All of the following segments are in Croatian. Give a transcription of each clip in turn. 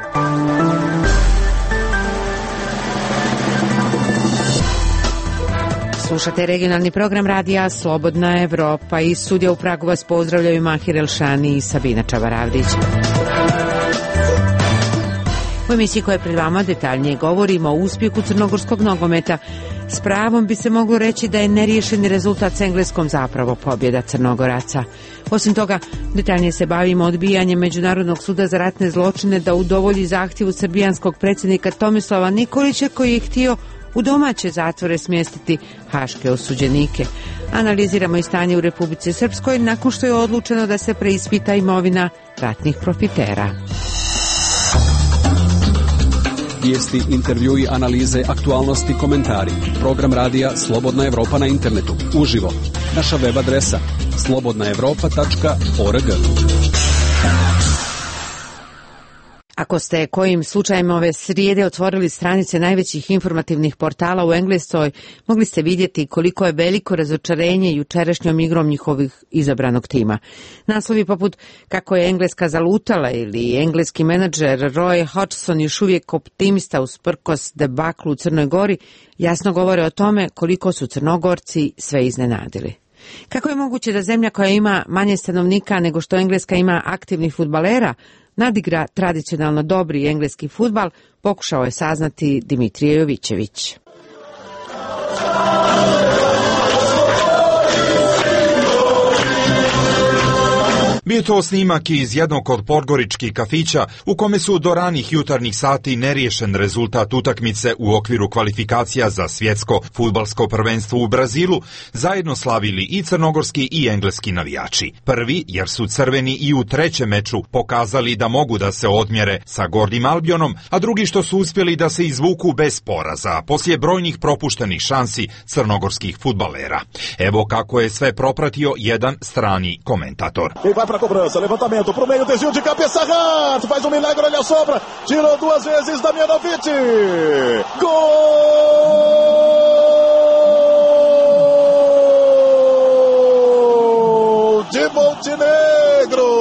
Slušate regionalni program radija Slobodna Evropa. Iz studija u Pragu vas pozdravljaju Mahir Elšani i Sabina Čavaravdić. U emisiji koja je pred vama detaljnije govorimo o uspjehu crnogorskog nogometa. S pravom bi se moglo reći da je neriješeni rezultat s Engleskom zapravo pobjeda Crnogoraca. Osim toga, detaljnije se bavimo odbijanjem Međunarodnog suda za ratne zločine da udovolji zahtjevu srbijanskog predsjednika Tomislava Nikolića koji je htio u domaće zatvore smjestiti haške osuđenike. Analiziramo i stanje u Republici Srpskoj nakon što je odlučeno da se preispita imovina ratnih profitera. Vijesti, intervjui, analize, aktualnosti, komentari. Program radija Slobodna Evropa na internetu. Uživo. Naša web adresa slobodnaevropa.org. Ako ste kojim slučajem ove srijede otvorili stranice najvećih informativnih portala u Engleskoj, mogli ste vidjeti koliko je veliko razočarenje jučerašnjom igrom njihovih izabranog tima. Naslovi poput kako je Engleska zalutala ili engleski menadžer Roy Hodgson još uvijek optimista usprkos debaklu u Crnoj Gori jasno govore o tome koliko su Crnogorci sve iznenadili. Kako je moguće da zemlja koja ima manje stanovnika nego što Engleska ima aktivnih fudbalera nadigra tradicionalno dobri engleski fudbal, pokušao je saznati Dimitrije Jovićević. Bio to snimak iz jednog od podgoričkih kafića u kome su do ranih jutarnjih sati neriješen rezultat utakmice u okviru kvalifikacija za svjetsko fudbalsko prvenstvo u Brazilu zajedno slavili i crnogorski i engleski navijači. Prvi jer su crveni i u trećem meču pokazali da mogu da se odmjere sa Gordim Albionom, a drugi što su uspjeli da se izvuku bez poraza poslije brojnih propuštenih šansi crnogorskih fudbalera. Evo kako je sve propratio jedan strani komentator. Cobrança, levantamento pro meio, desvio de cabeça, Rato faz milagre, olha a sobra, tirou duas vezes Damjanović, gol de Montenegro!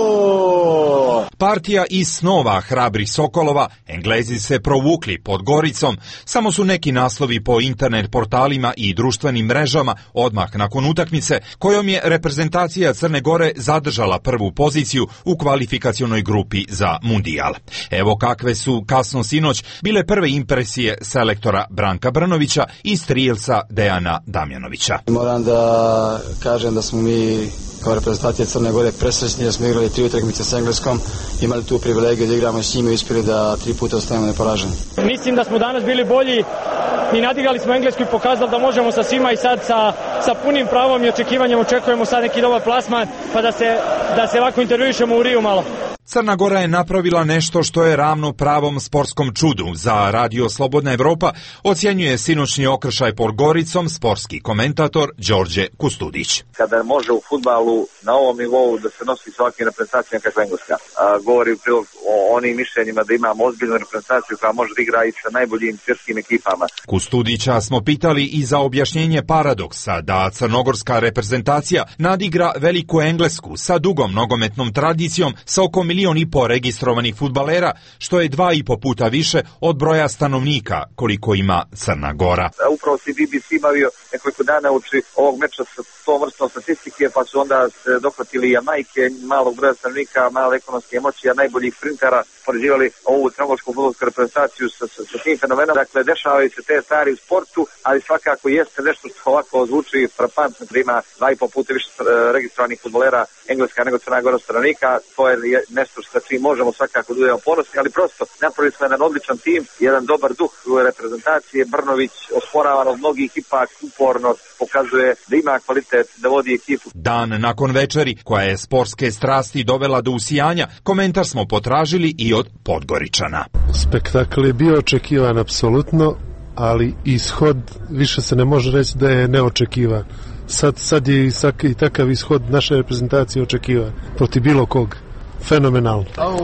Partija iz snova hrabrih Sokolova, Englezi se provukli pod Goricom, samo su neki naslovi po internet portalima i društvenim mrežama odmah nakon utakmice, kojom je reprezentacija Crne Gore zadržala prvu poziciju u kvalifikacionoj grupi za Mundijal. Evo kakve su kasno sinoć bile prve impresije selektora Branka Brnovića i strijelca Dejana Damjanovića. Moram da kažem da smo mi kao reprezentacija Crne Gore presrećni da smo igrali 3 utakmice s Engleskom, imali tu privilegiju da igramo s njima i uspjeli da 3 puta ostanemo neporaženi. Mislim da smo danas bili bolji i nadigrali smo Englesku i pokazali da možemo sa svima i sad sa punim pravom i očekivanjem očekujemo sad neki dobar plasman pa da se ovako intervjuišemo u Riju malo. Crna Gora je napravila nešto što je ravno pravom sportskom čudu. Za Radio Slobodna Evropa ocjenjuje sinoćni okršaj pod Goricom sportski komentator Đorđe Kustudić. Kada može u fudbalu na ovom nivou da se nosi s ovakvim reprezentacijama kakva Engleska, govori u prilog o onim mišljenjima da imamo ozbiljnu reprezentaciju koja može da igra i sa najboljim svjetskim ekipama. Kustudića smo pitali i za objašnjenje paradoksa da crnogorska reprezentacija nadigra veliku Englesku sa dugom nogometnom tradicijom sa oko 1,5 miliona registrovanih fudbalera, što je 2,5 puta više od broja stanovnika koliko ima Crna Gora. Upravo si BBC bavio nekoliko dana uči ovog meča sa tom vrstom statistike, pa su onda se dohvatili Jamajke, malog broja stanovnika, male ekonomske moći, a najboljih sprintera, poređivali ovu crnogorsku fudbalsku reprezentaciju sa tim fenomenom. Dakle, dešavaju se te stvari u sportu, ali svakako jeste nešto što ovako zvuči frapantno, da ima 2,5 puta više registrovanih fudbalera Engleska nego Crna Gora stanovnika. To je nešto što čim možemo svakako da budemo ponosni, ali prosto napravili smo jedan odličan tim, jedan dobar duh reprezentacije. Brnović, osporavan od mnogih, ipak uporno pokazuje da ima kvalitet da vodi ekipu. Dan nakon večeri, koja je sportske strasti dovela do usijanja, komentar smo potražili i od Podgoričana. Spektakl je bio očekivan apsolutno, ali ishod više se ne može reći da je neočekivan. Sad je i takav ishod naše reprezentacije očekivan protiv bilo kog. Fenomenalno.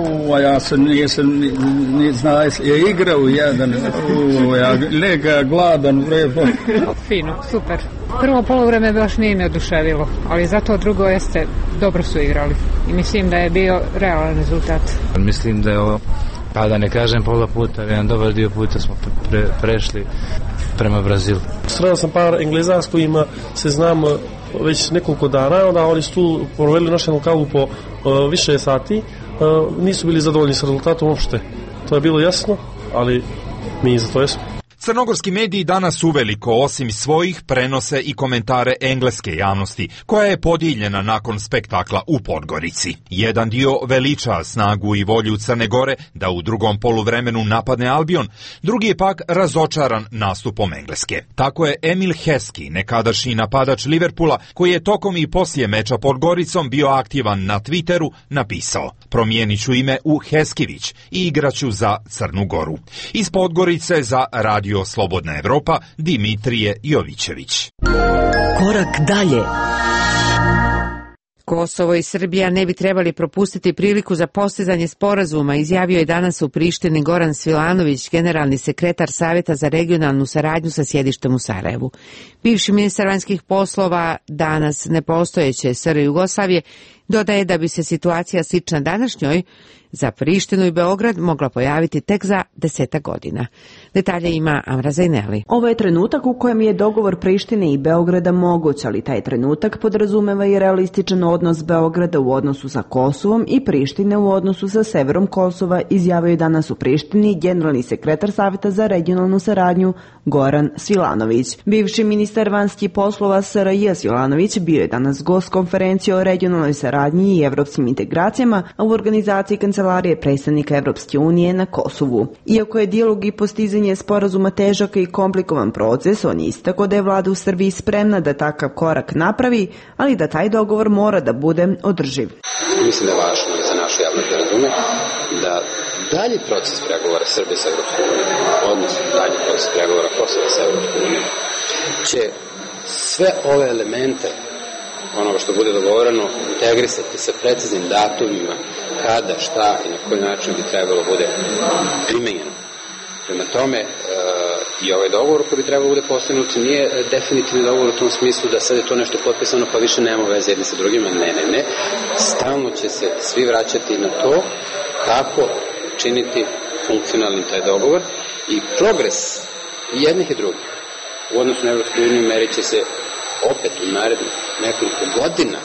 Ja se nisam ni znao, je igrao jedan, ja lega gladan vrebo. Fino, super. Prvo poluvreme baš nije me oduševilo, ali zato drugo jeste, dobro su igrali i mislim da je bio realan rezultat. Mislim da je ovo Pa da ne kažem pola puta, jedan dobar dio puta smo prešli prema Brazilu. Sreo sam par Engleza s kojima se znam već nekoliko dana, onda oni su tu proveli našu lokalu po više sati, nisu bili zadovoljni sa rezultatom uopšte. To je bilo jasno, ali mi za to jesmo. Crnogorski mediji danas uveliko, osim svojih, prenose i komentare engleske javnosti, koja je podijeljena nakon spektakla u Podgorici. Jedan dio veliča snagu i volju Crne Gore da u drugom poluvremenu napadne Albion, drugi je pak razočaran nastupom Engleske. Tako je Emil Heskey, nekadašnji napadač Liverpoola, koji je tokom i poslije meča Podgoricom bio aktivan na Twitteru, napisao: promijenit ću ime u Heskivić i igraću za Crnu Goru. Iz Podgorice za Radio Slobodna Evropa, Dimitrije Jovićević. Korak dalje. Kosovo i Srbija ne bi trebali propustiti priliku za postizanje sporazuma, izjavio je danas u Prištini Goran Svilanović, generalni sekretar Savjeta za regionalnu saradnju sa sjedištem u Sarajevu. Bivši ministar vanjskih poslova danas nepostojeće SR Jugoslavije dodaje da bi se situacija slična današnjoj za Prištinu i Beograd mogla pojaviti tek za 10 godina. Detalje ima Amra Zajneli. Ovo je trenutak u kojem je dogovor Prištine i Beograda moguć, ali taj trenutak podrazumeva i realističan odnos Beograda u odnosu sa Kosovom i Prištine u odnosu sa severom Kosova, izjavio je danas u Prištini generalni sekretar Savjeta za regionalnu saradnju Goran Svilanović. Bivši ministar vanjskih poslova SRJ Svilanović bio je danas gost konferencije o regionalnoj saradnji i evropskim integracijama u organizaciji Kancelarije predstavnika Evropske unije na Kosovu. Iako je dijalog i postizanje sporazuma težak i komplikovan proces, on je istakao da je vlada u Srbiji spremna da takav korak napravi, ali da taj dogovor mora da bude održiv. Mislim da je važno za našu javnost da razume da dalji proces pregovora Srbije sa Evropskom unijom, odnosno dalji proces pregovora Kosova sa Evropskom unijom, će sve ove elemente onoga što bude dogovoreno integrisati sa preciznim datumima kada, šta i na koji način bi trebalo bude primenjeno. Prema tome, i ovaj dogovor koji bi trebalo bude postignut nije definitivni dogovor u tom smislu da sad je to nešto potpisano pa više nema veze jedni sa drugima. Ne. Stalno će se svi vraćati na to kako činiti funkcionalnim taj dogovor i progres jednih i drugih u odnosu na Evropsku uniju merit će se opet u narednih nekoliko godina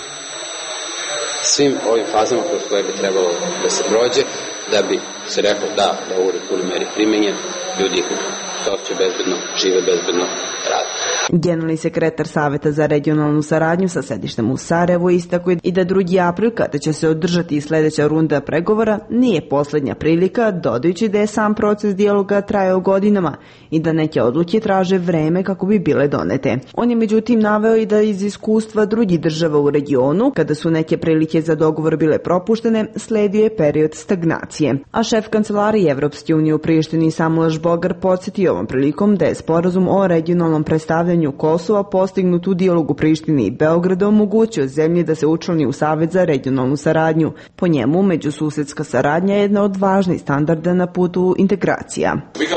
svim ovim fazama kroz koje bi trebalo da se prođe da bi se reklo da dogovor je u punoj meri primenjen, ljudi se osjećaju bezbedno, žive bezbedno, rade. Generalni sekretar Savjeta za regionalnu saradnju sa sedištem u Sarajevu istakao i da 2. april, kada će se održati sljedeća runda pregovora, nije posljednja prilika, dodajući da je sam proces dijaloga trajao godinama i da neke odluke traže vreme kako bi bile donete. On je međutim naveo i da iz iskustva drugih država u regionu, kada su neke prilike za dogovor bile propuštene, sledio je period stagnacije. A šef kancelarije Evropske unije u Prištini Samuel Žbogar podsjetio ovom prilikom da je sporazum o regionalnom predstavljanju Kosova postignut u dijalogu Prištine i Beograda omogućio zemlji da se učlani u Savjet za regionalnu saradnju. Po njemu, međususedska saradnja je jedna od važnih standarda na putu integracija.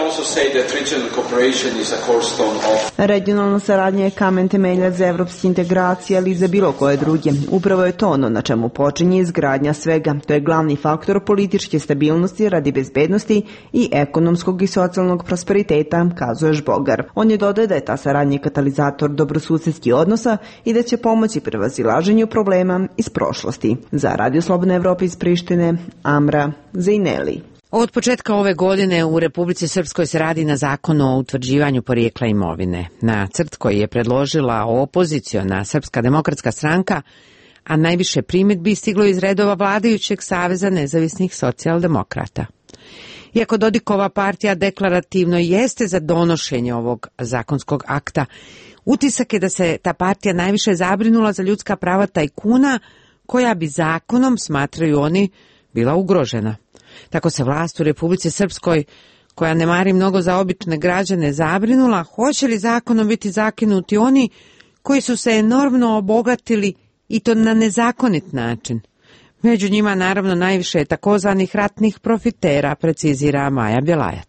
Regionalna saradnja je kamen temeljac za evropske integracije, ali i za bilo koje druge. Upravo je to ono na čemu počinje izgradnja svega. To je glavni faktor političke stabilnosti radi bezbednosti i ekonomskog i socijalnog prosperiteta, kazuje Žbogar. On je dodao da je ta saradnja katalizator dobrosusedskih odnosa i da će pomoći prevazilaženju problema iz prošlosti. Za Radio Slobodna Evropa iz Prištine, Amra Zajneli. Od početka ove godine u Republici Srpskoj se radi na zakonu o utvrđivanju porijekla imovine. Nacrt koji je predložila opoziciona Srpska demokratska stranka, a najviše primjedbi stiglo iz redova vladajućeg Saveza nezavisnih socijaldemokrata. Iako Dodikova partija deklarativno jeste za donošenje ovog zakonskog akta, utisak je da se ta partija najviše zabrinula za ljudska prava tajkuna, koja bi zakonom, smatraju oni, bila ugrožena. Tako se vlast u Republici Srpskoj, koja ne mari mnogo za obične građane, zabrinula hoće li zakonom biti zakinuti oni koji su se enormno obogatili i to na nezakonit način. Među njima naravno najviše takozvanih ratnih profitera, precizira Maja Bjelajac.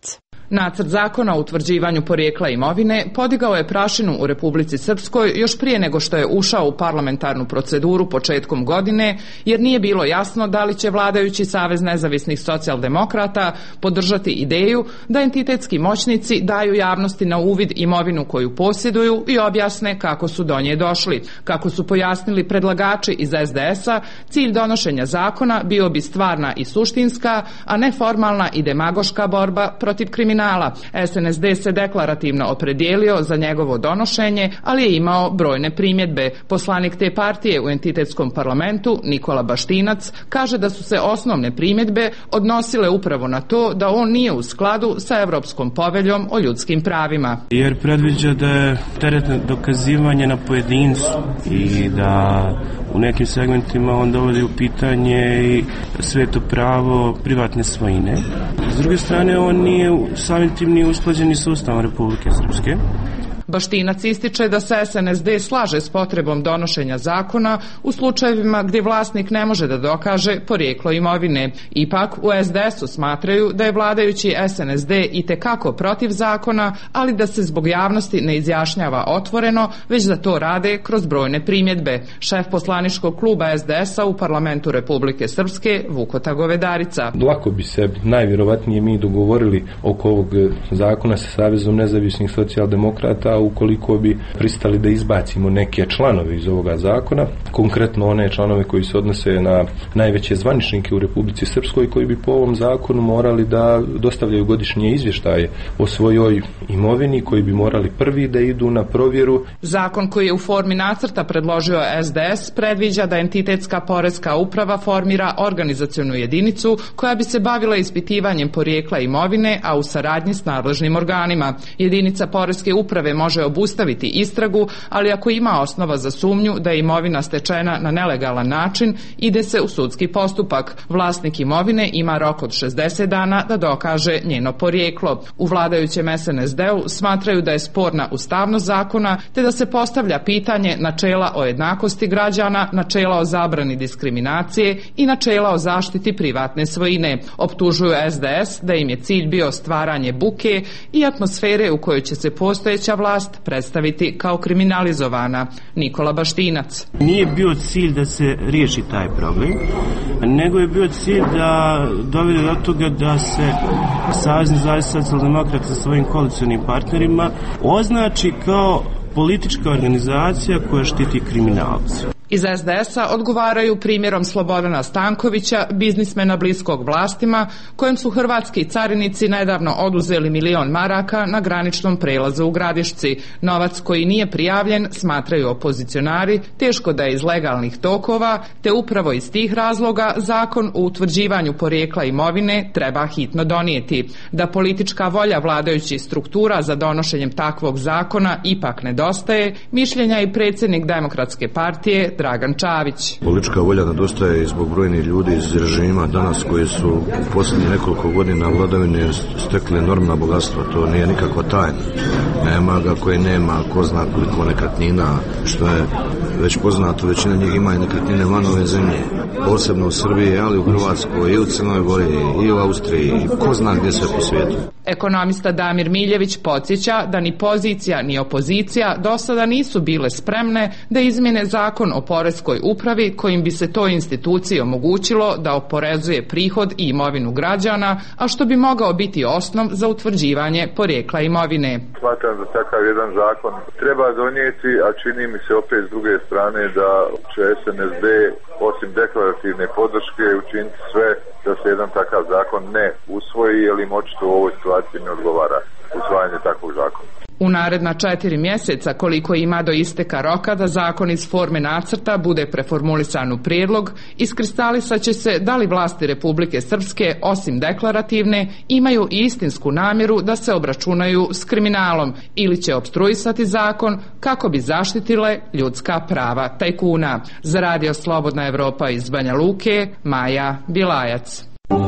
Nacrt zakona o utvrđivanju porijekla imovine podigao je prašinu u Republici Srpskoj još prije nego što je ušao u parlamentarnu proceduru početkom godine, jer nije bilo jasno da li će vladajući Savez nezavisnih socijaldemokrata podržati ideju da entitetski moćnici daju javnosti na uvid imovinu koju posjeduju i objasne kako su do nje došli. Kako su pojasnili predlagači iz SDS-a, cilj donošenja zakona bio bi stvarna i suštinska, a ne formalna i demagoška borba protiv kriminala. SNSD se deklarativno opredijelio za njegovo donošenje, ali je imao brojne primjedbe. Poslanik te partije u entitetskom parlamentu, Nikola Baštinac, kaže da su se osnovne primjedbe odnosile upravo na to da on nije u skladu sa Evropskom poveljom o ljudskim pravima. Jer predviđa da je teret dokazivanje na pojedincu i da u nekim segmentima on dovodi u pitanje i sveto pravo privatne svojine. S druge strane, on nije samim tim nije usklađeni s Ustavom Republike Srpske. Baštinac ističe da se SNSD slaže s potrebom donošenja zakona u slučajevima gdje vlasnik ne može da dokaže porijeklo imovine. Ipak u SDS-u smatraju da je vladajući SNSD itekako protiv zakona, ali da se zbog javnosti ne izjašnjava otvoreno, već da to rade kroz brojne primjedbe. Šef poslaničkog kluba SDS-a u parlamentu Republike Srpske, Vukota Govedarica. Lako bi se najvjerovatnije mi dogovorili oko ovog zakona sa Savezom nezavisnih socijaldemokrata ukoliko bi pristali da izbacimo neke članove iz ovoga zakona, konkretno one članove koji se odnose na najveće zvaničnike u Republici Srpskoj, koji bi po ovom zakonu morali da dostavljaju godišnje izvještaje o svojoj imovini, koji bi morali prvi da idu na provjeru. Zakon koji je u formi nacrta predložio SDS predviđa da entitetska poreska uprava formira organizacionu jedinicu koja bi se bavila ispitivanjem porijekla imovine, a u saradnji s nadležnim organima. Jedinica poreske uprave može obustaviti istragu, ali ako ima osnova za sumnju da je imovina stečena na nelegalan način, ide se u sudski postupak. Vlasnik imovine ima rok od 60 dana da dokaže njeno porijeklo. U vladajućem SNSD-u smatraju da je sporna ustavnost zakona, te da se postavlja pitanje načela o jednakosti građana, načela o zabrani diskriminacije i načela o zaštiti privatne svojine. Optužuju SDS da im je cilj bio stvaranje buke i atmosfere u kojoj će se postojeća vlast predstaviti kao kriminalizovana. Nikola Baštinac. Nije bio cilj da se riješi taj problem, nego je bio cilj da dovede do toga da se Savez nezavisnih socijaldemokrata sa svojim koalicionim partnerima označi kao politička organizacija koja štiti kriminalce. Iz SDS-a odgovaraju primjerom Slobodana Stankovića, biznismena bliskog vlastima, kojem su hrvatski carinici nedavno oduzeli 1.000.000 maraka na graničnom prelazu u Gradišci. Novac koji nije prijavljen, smatraju opozicionari, teško da je iz legalnih tokova, te upravo iz tih razloga zakon o utvrđivanju porijekla imovine treba hitno donijeti. Da politička volja vladajućih struktura za donošenjem takvog zakona ipak nedostaje, mišljenja i predsjednik Demokratske partije Dragan Čavić. Politička volja nedostaje i zbog brojnih ljudi iz režima danas koji su u posljednjih nekoliko godina vladavine stekli enormna bogatstva. To nije nikakva tajna. Nema ga koji nema, ko zna koliko nekretnina, što je već poznato, većina njih ima i nekretnine van ove zemlje. Posebno u Srbiji, ali u Hrvatskoj i u Crnoj Gori i u Austriji i ko zna gdje sve po svijetu. Ekonomista Damir Miljević podsjeća da ni pozicija ni opozicija do sada nisu bile spremne da izmjene zakon o poreskoj upravi kojim bi se toj instituciji omogućilo da oporezuje prihod i imovinu građana, a što bi mogao biti osnov za utvrđivanje porijekla imovine. Smatram da takav jedan zakon treba donijeti, a čini mi se opet s druge strane da će SNSD osim deklarativne podrške učiniti sve da se jedan takav zakon ne usvoji, jer im očito u ovoj situaciji ne odgovara usvajanje takvog zakona. U naredna 4 mjeseca, koliko ima do isteka roka da zakon iz forme nacrta bude preformulisan u prijedlog, iskristalisat će se da li vlasti Republike Srpske, osim deklarativne, imaju i istinsku namjeru da se obračunaju s kriminalom ili će opstruisati zakon kako bi zaštitile ljudska prava tajkuna. Za Radio Slobodna Evropa iz Banja Luke, Maja Bilajac.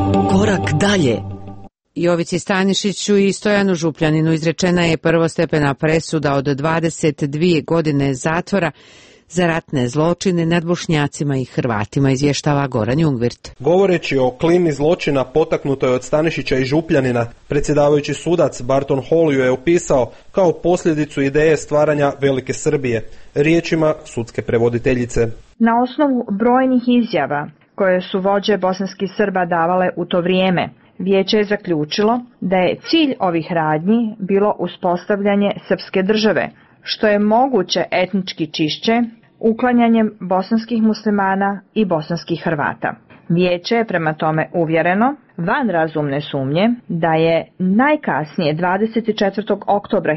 Korak dalje. Jovici Stanišiću i Stojanu Župljaninu izrečena je prvostepena presuda od 22 godine zatvora za ratne zločine nad Bošnjacima i Hrvatima, izvještava Goran Jungwirth. Govoreći o klimi zločina potaknutoj od Stanišića i Župljanina, predsjedavajući sudac Barton Hall ju je opisao kao posljedicu ideje stvaranja Velike Srbije, riječima sudske prevoditeljice. Na osnovu brojnih izjava koje su vođe bosanskih Srba davale u to vrijeme, Vijeće je zaključilo da je cilj ovih radnji bilo uspostavljanje srpske države, što je moguće etnički čišće, uklanjanjem bosanskih muslimana i bosanskih Hrvata. Vijeće je prema tome uvjereno, van razumne sumnje, da je najkasnije 24. oktobra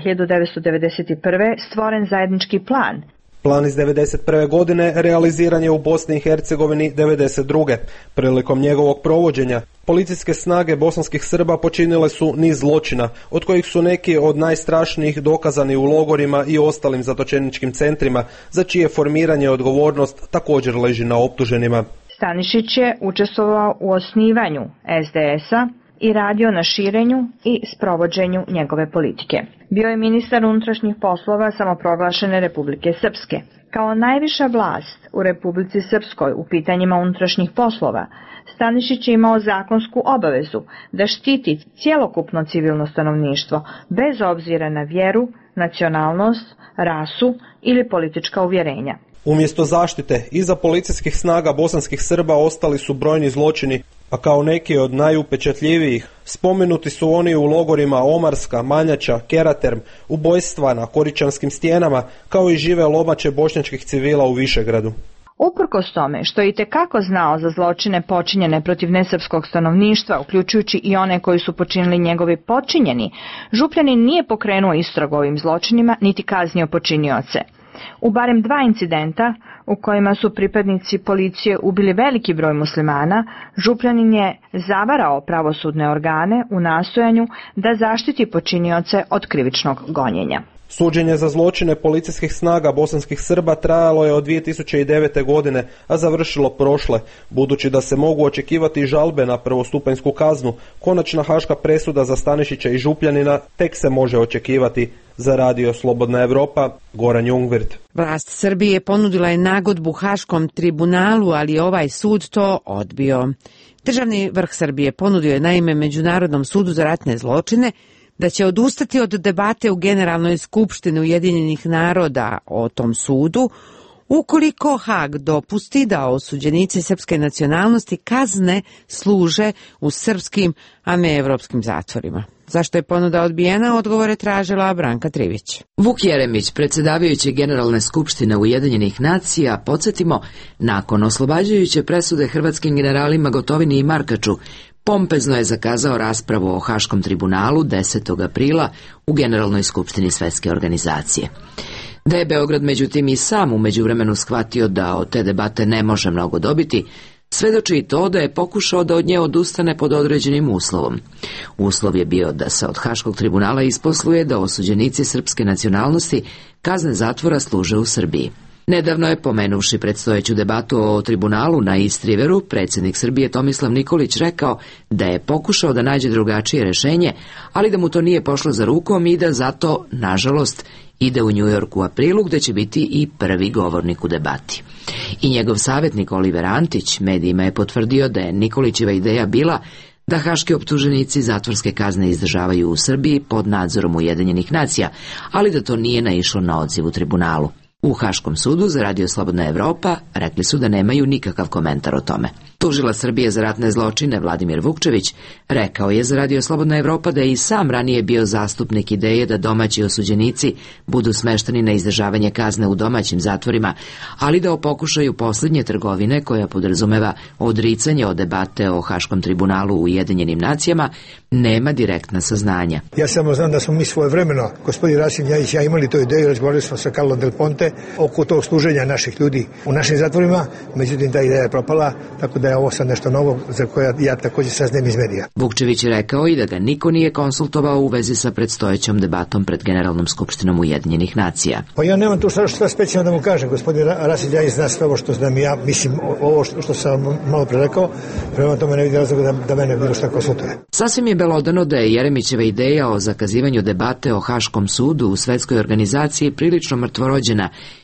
1991. stvoren zajednički plan. Plan iz 1991. godine realiziran je u Bosni i Hercegovini 1992. Prilikom njegovog provođenja, policijske snage bosanskih Srba počinile su niz zločina, od kojih su neki od najstrašnijih dokazani u logorima i ostalim zatočeničkim centrima, za čije formiranje odgovornost također leži na optuženima. Stanišić je učestvovao u osnivanju SDS-a i radio na širenju i sprovođenju njegove politike. Bio je ministar unutrašnjih poslova samoproglašene Republike Srpske. Kao najviša vlast u Republici Srpskoj u pitanjima unutrašnjih poslova, Stanišić je imao zakonsku obavezu da štiti cjelokupno civilno stanovništvo, bez obzira na vjeru, nacionalnost, rasu ili politička uvjerenja. Umjesto zaštite, iza policijskih snaga bosanskih Srba ostali su brojni zločini, a kao neki od najupečatljivijih spomenuti su oni u logorima Omarska, Manjača, Keraterm, ubojstva na Koričanskim stijenama, kao i žive lomače bošnjačkih civila u Višegradu. Uprkos tome što je itekako znao za zločine počinjene protiv nesrpskog stanovništva, uključujući i one koji su počinili njegovi podčinjeni, Župljanin nije pokrenuo istragu ovim zločinima niti kaznio počinioce. U barem 2 incidenta u kojima su pripadnici policije ubili veliki broj muslimana, Župljanin je zavarao pravosudne organe u nastojanju da zaštiti počinioce od krivičnog gonjenja. Suđenje za zločine policijskih snaga bosanskih Srba trajalo je od 2009. godine, a završilo prošle. Budući da se mogu očekivati žalbe na prvostupanjsku kaznu, konačna haška presuda za Stanišića i Župljanina tek se može očekivati. Za Radio Slobodna Evropa, Goran Jungwirth. Vlast Srbije ponudila je nagodbu Haškom tribunalu, ali ovaj sud to odbio. Državni vrh Srbije ponudio je naime Međunarodnom sudu za ratne zločine da će odustati od debate u Generalnoj skupštini Ujedinjenih naroda o tom sudu, ukoliko Hag dopusti da osuđenici srpske nacionalnosti kazne služe u srpskim, a ne evropskim zatvorima. Zašto je ponuda odbijena, odgovore tražila Branka Trivić. Vuk Jeremić, predsjedavajući Generalne skupštine Ujedinjenih nacija, podsjetimo, nakon oslobađajuće presude hrvatskim generalima Gotovini i Markaču, pompezno je zakazao raspravu o Haškom tribunalu 10. aprila u Generalnoj skupštini Svjetske organizacije. Da je Beograd međutim i sam u međuvremenu shvatio da od te debate ne može mnogo dobiti, svedoči i to da je pokušao da od nje odustane pod određenim uslovom. Uslov je bio da se od Haškog tribunala isposluje da osuđenici srpske nacionalnosti kazne zatvora služe u Srbiji. Nedavno je, pomenuvši predstojeću debatu o tribunalu na Istriveru, predsjednik Srbije Tomislav Nikolić rekao da je pokušao da nađe drugačije rješenje, ali da mu to nije pošlo za rukom i da zato, nažalost, ide u New York u aprilu, gdje će biti i prvi govornik u debati. I njegov savjetnik Oliver Antić medijima je potvrdio da je Nikolićeva ideja bila da haški optuženici zatvorske kazne izdržavaju u Srbiji pod nadzorom Ujedinjenih nacija, ali da to nije naišlo na odziv u tribunalu. U Haškom sudu za Radio Slobodna Evropa rekli su da nemaju nikakav komentar o tome. Tužila Srbije za ratne zločine Vladimir Vukčević rekao je za Radio Slobodna Evropa da je i sam ranije bio zastupnik ideje da domaći osuđenici budu smešteni na izdržavanje kazne u domaćim zatvorima, ali da o pokušaju posljednje trgovine koja podrazumeva odricanje od debate o Haškom tribunalu u Ujedinjenim nacijama nema direktna saznanja. Ja samo znam da smo mi svojevremeno, gospodin Rasim Ljajić, ja imali tu ideju, razgovarali smo sa Carlom Del Ponte oko tog služenja naših ljudi u našim zatvorima, međutim ta ideja je propala, tako da je ovo sad nešto novo za koje ja također saznajem iz medija. Vukčević je rekao i da ga niko nije konsultovao u vezi sa predstojećom debatom pred Generalnom skupštinom Ujedinjenih nacija. Pa ja nemam tu šta specijalno da mu kažem, gospodin Rasim Ljajić zna sve ovo što znam i ja, mislim ovo što sam malo pre rekao, prema tome ne vidim razloga da mene bilo šta konsultuje. Sasvim je belodano da je Jeremićeva ideja o zakazivanju debate o Haškom sudu u Svetskoj organizaciji prilično mrtvorođena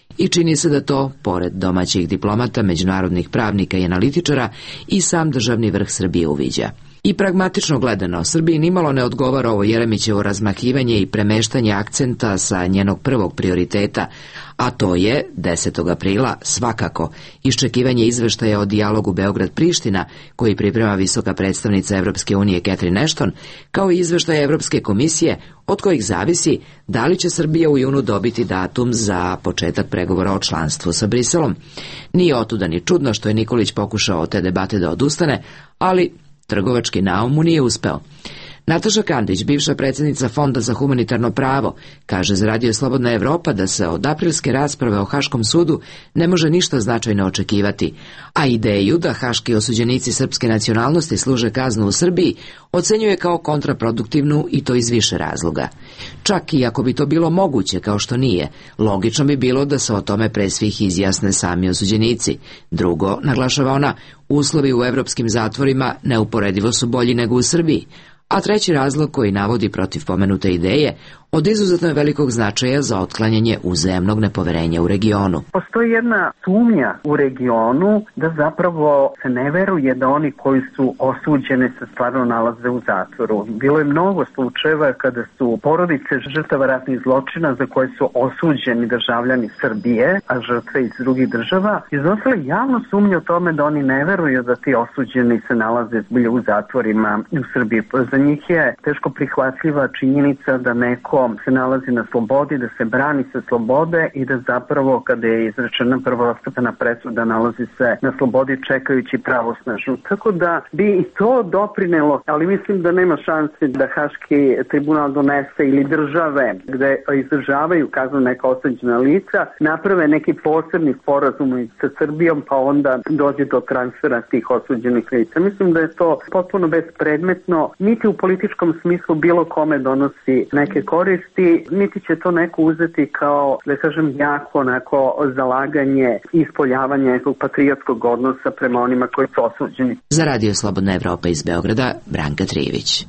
I čini se da to, pored domaćih diplomata, međunarodnih pravnika i analitičara, i sam državni vrh Srbije uviđa. I pragmatično gledano, Srbiji nimalo ne odgovara ovo Jeremićevo razmahivanje i premeštanje akcenta sa njenog prvog prioriteta, a to je, 10. aprila, svakako, iščekivanje izveštaja o dijalogu Beograd-Priština, koji priprema visoka predstavnica Evropske unije Catherine Ashton, kao i izveštaja Evropske komisije, od kojih zavisi da li će Srbija u junu dobiti datum za početak pregovora o članstvu sa Briselom. Nije otuda ni čudno što je Nikolić pokušao od te debate da odustane, ali trgovački naum mu nije uspeo. Nataša Kandić, bivša predsjednica Fonda za humanitarno pravo, kaže za Radio Slobodna Evropa da se od aprilske rasprave o Haškom sudu ne može ništa značajno očekivati, a ideju da haški osuđenici srpske nacionalnosti služe kaznu u Srbiji ocenjuje kao kontraproduktivnu i to iz više razloga. Čak i ako bi to bilo moguće, kao što nije, logično bi bilo da se o tome pre svih izjasne sami osuđenici. Drugo, naglašava ona, uslovi u evropskim zatvorima neuporedivo su bolji nego u Srbiji. A treći razlog koji navodi protiv pomenute ideje, od izuzetno velikog značaja za otklanjanje uzajamnog nepoverenja u regionu. Postoji jedna sumnja u regionu da zapravo se ne veruje da oni koji su osuđeni se stvarno nalaze u zatvoru. Bilo je mnogo slučajeva kada su porodice žrtava ratnih zločina za koje su osuđeni državljani Srbije, a žrtve iz drugih država, iznosile javno sumnju o tome da oni ne veruju da ti osuđeni se nalaze zbilja u zatvorima u Srbiji. Za njih je teško prihvatljiva činjenica da neko se nalazi na slobodi, da se brani sa slobode i da zapravo kada je izrečena prvostepena presuda nalazi se na slobodi čekajući pravosnažnu. Tako da bi i to doprinelo, ali mislim da nema šanse da Haški tribunal donese ili države gde izdržavaju kaznu neka osuđena lica naprave neki posebni sporazum sa Srbijom pa onda dođe do transfera tih osuđenih lica. Mislim da je to potpuno bespredmetno, niti u političkom smislu bilo kome donosi neke koristi, niti će to neko uzeti kao, da kažem, jako onako zalaganje i ispoljavanje nekog patriotskog odnosa prema onima koji su osuđeni. Za Radio Slobodna Evropa iz Beograda, Branka Trijević.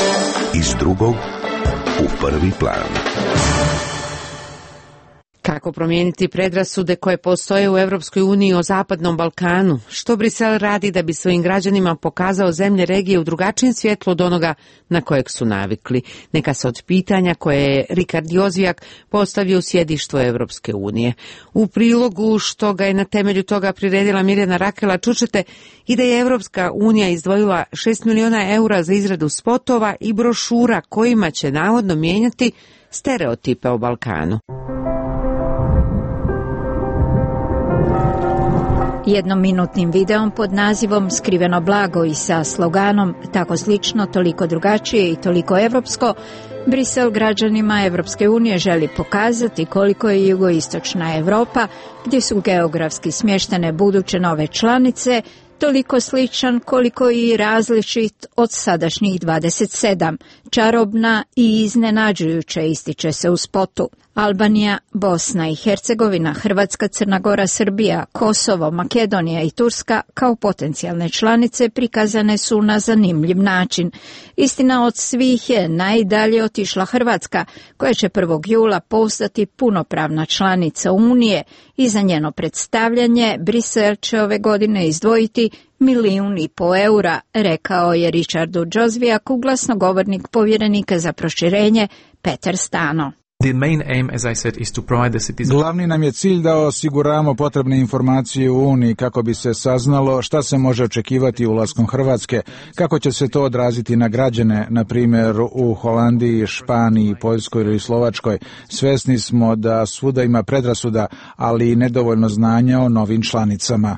Iz drugog u prvi plan. Kako promijeniti predrasude koje postoje u Evropskoj uniji o Zapadnom Balkanu? Što Brisel radi da bi svojim građanima pokazao zemlje regije u drugačijem svjetlu od onoga na kojeg su navikli? Neka se od pitanja koje je Rikard Jozvijak postavio u sjedištvu Evropske unije. U prilogu što ga je na temelju toga priredila Mirjana Rakela čučete i da je Evropska unija izdvojila 6 miliona eura za izradu spotova i brošura kojima će navodno mijenjati stereotipe o Balkanu. Jednominutnim videom pod nazivom Skriveno blago i sa sloganom Tako slično, toliko drugačije i toliko evropsko, Brisel građanima Evropske unije želi pokazati koliko je jugoistočna Evropa, gdje su geografski smještene buduće nove članice, toliko sličan koliko i različit od sadašnjih 27, čarobna i iznenađujuće ističe se u spotu. Albanija, Bosna i Hercegovina, Hrvatska, Crna Gora, Srbija, Kosovo, Makedonija i Turska kao potencijalne članice prikazane su na zanimljiv način. Istina, od svih je najdalje otišla Hrvatska, koja će 1. jula postati punopravna članica Unije i za njeno predstavljanje Brisel će ove godine izdvojiti 1,5 milijuna eura, rekao je Richardu Jozvijaku glasnogovornik povjerenika za proširenje Petar Stano. Glavni nam je cilj da osiguramo potrebne informacije u Uniji kako bi se saznalo šta se može očekivati ulaskom Hrvatske, kako će se to odraziti na građane, na primjer u Holandiji, Španiji, Poljskoj ili Slovačkoj. Svesni smo da svuda ima predrasuda, ali i nedovoljno znanja o novim članicama.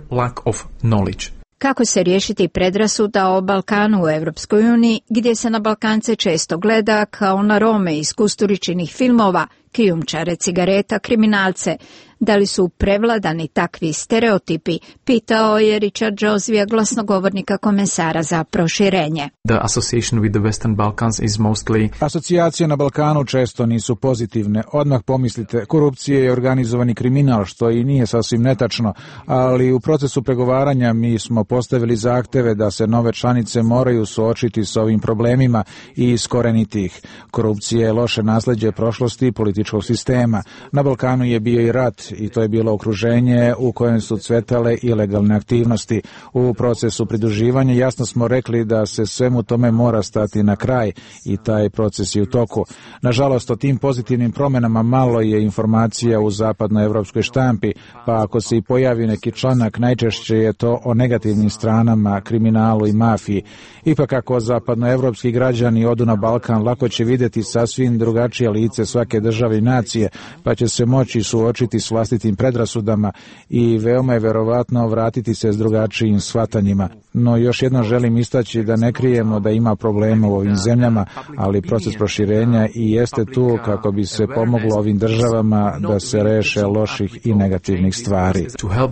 Kako se riješiti predrasuda o Balkanu u Europskoj uniji, gdje se na Balkance često gleda kao na Rome iz Kusturičinih filmova, krijumčare cigareta, kriminalce? Da li su prevladani takvi stereotipi, pitao je Richard Jozvija, glasnogovornika komesara za proširenje. Asocijacije na Balkanu često nisu pozitivne. Odmah pomislite, korupcije i organizovani kriminal, što i nije sasvim netačno, ali u procesu pregovaranja mi smo postavili zahteve da se nove članice moraju suočiti s ovim problemima i iskoreniti ih. Korupcija je loše nasleđe prošlosti i političkog sistema. Na Balkanu je bio i rat i to je bilo okruženje u kojem su cvetale ilegalne aktivnosti. U procesu pridruživanja jasno smo rekli da se svemu tome mora stati na kraj i taj proces je u toku. Nažalost, o tim pozitivnim promjenama malo je informacija u zapadnoevropskoj štampi, pa ako se i pojavi neki članak, najčešće je to o negativnim stranama, kriminalu i mafiji. Ipak ako zapadnoevropski građani odu na Balkan, lako će vidjeti sasvim drugačije lice svake države i nacije, pa će se moći suočiti s vlastitim predrasudama i veoma je verovatno vratiti se s drugačijim shvatanjima. No još jednom želim istaći da ne krijemo da ima problema u ovim zemljama, ali proces proširenja i jeste tu kako bi se pomoglo ovim državama da se reše loših i negativnih stvari.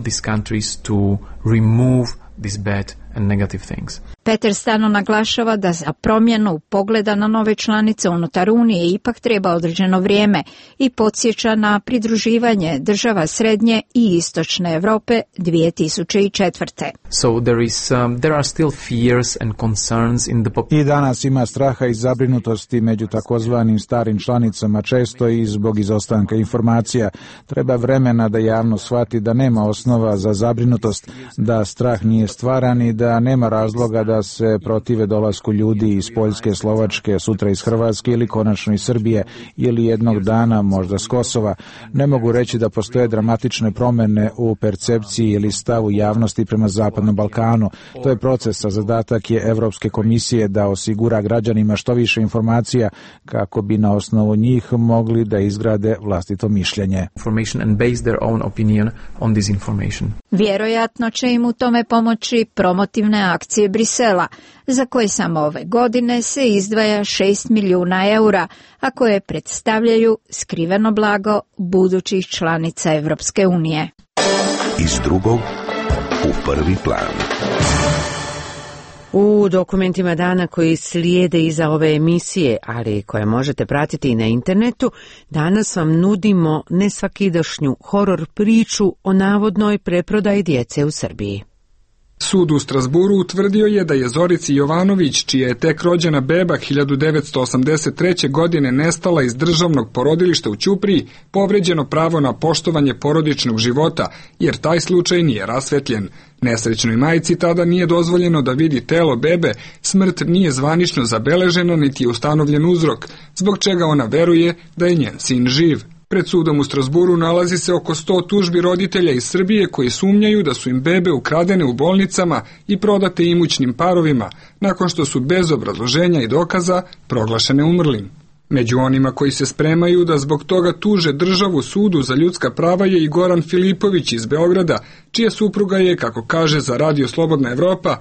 Peter stalno naglašava da za promjenu pogleda na nove članice unutar Unije ipak treba određeno vrijeme i podsjeća na pridruživanje država Srednje i Istočne Europe 2004. I danas ima straha i zabrinutosti među takozvanim starim članicama, često i zbog izostanka informacija. Treba vremena da javnost shvati da nema osnova za zabrinutost, da strah nije stvaran i da nema razloga da se protive dolasku ljudi iz Poljske, Slovačke, sutra iz Hrvatske ili konačno iz Srbije ili jednog dana možda s Kosova. Ne mogu reći da postoje dramatične promjene u percepciji ili stavu javnosti prema Zapadnom Balkanu. To je proces, a zadatak je Evropske komisije da osigura građanima što više informacija kako bi na osnovu njih mogli da izgrade vlastito mišljenje. Vjerojatno će im u tome pomoći promotivne akcije Brisela, za koje samo ove godine se izdvaja 6 milijuna eura, a koje predstavljaju skriveno blago budućih članica Evropske unije. Iz drugog u prvi plan. U dokumentima dana koji slijede iza ove emisije, ali koje možete pratiti i na internetu, danas vam nudimo nesvakidašnju horor priču o navodnoj preprodaji djece u Srbiji. Sud u Strasburu utvrdio je da je Zorici Jovanović, čija je tek rođena beba 1983. godine nestala iz državnog porodilišta u Ćupriji, povređeno pravo na poštovanje porodičnog života, jer taj slučaj nije rasvetljen. Nesrećnoj majci tada nije dozvoljeno da vidi telo bebe, smrt nije zvanično zabeležena niti je ustanovljen uzrok, zbog čega ona veruje da je njen sin živ. Pred sudom u Strasburu nalazi se oko 100 tužbi roditelja iz Srbije koji sumnjaju da su im bebe ukradene u bolnicama i prodate imućnim parovima, nakon što su bez obrazloženja i dokaza proglašene umrlim. Među onima koji se spremaju da zbog toga tuže državu sudu za ljudska prava je i Goran Filipović iz Beograda, čija supruga je, kako kaže za Radio Slobodna Evropa,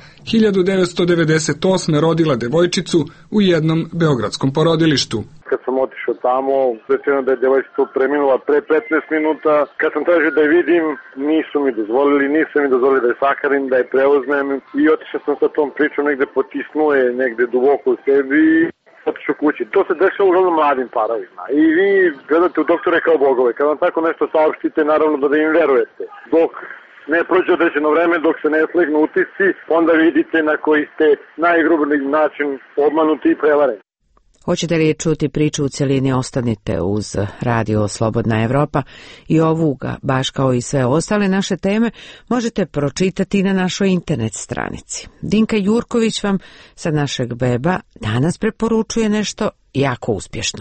1998. rodila devojčicu u jednom beogradskom porodilištu. Kad sam otišao tamo, rečeno da je devojčica preminula pre 15 minuta. Kad sam tražio da je vidim, nisu mi dozvolili da je sakarim, da je preuzmem i otišao sam sa tom pričom negde potisnuo je negde duboko u sebi i otišao kući. To se dešava uglavnom mladim parovima i vi gledate u doktore kao bogove. Kad vam tako nešto saopštite, naravno da im verujete. Dok ne prođe određeno vreme, dok se ne slegnu utisci, onda vidite na koji ste najgrublji način obmanuti i prevareni. Hoćete li čuti priču u cjelini, ostanite uz Radio Slobodna Evropa i ovuga, baš kao i sve ostale naše teme, možete pročitati na našoj internet stranici. Dinka Jurković vam sa našeg weba danas preporučuje nešto jako uspješno.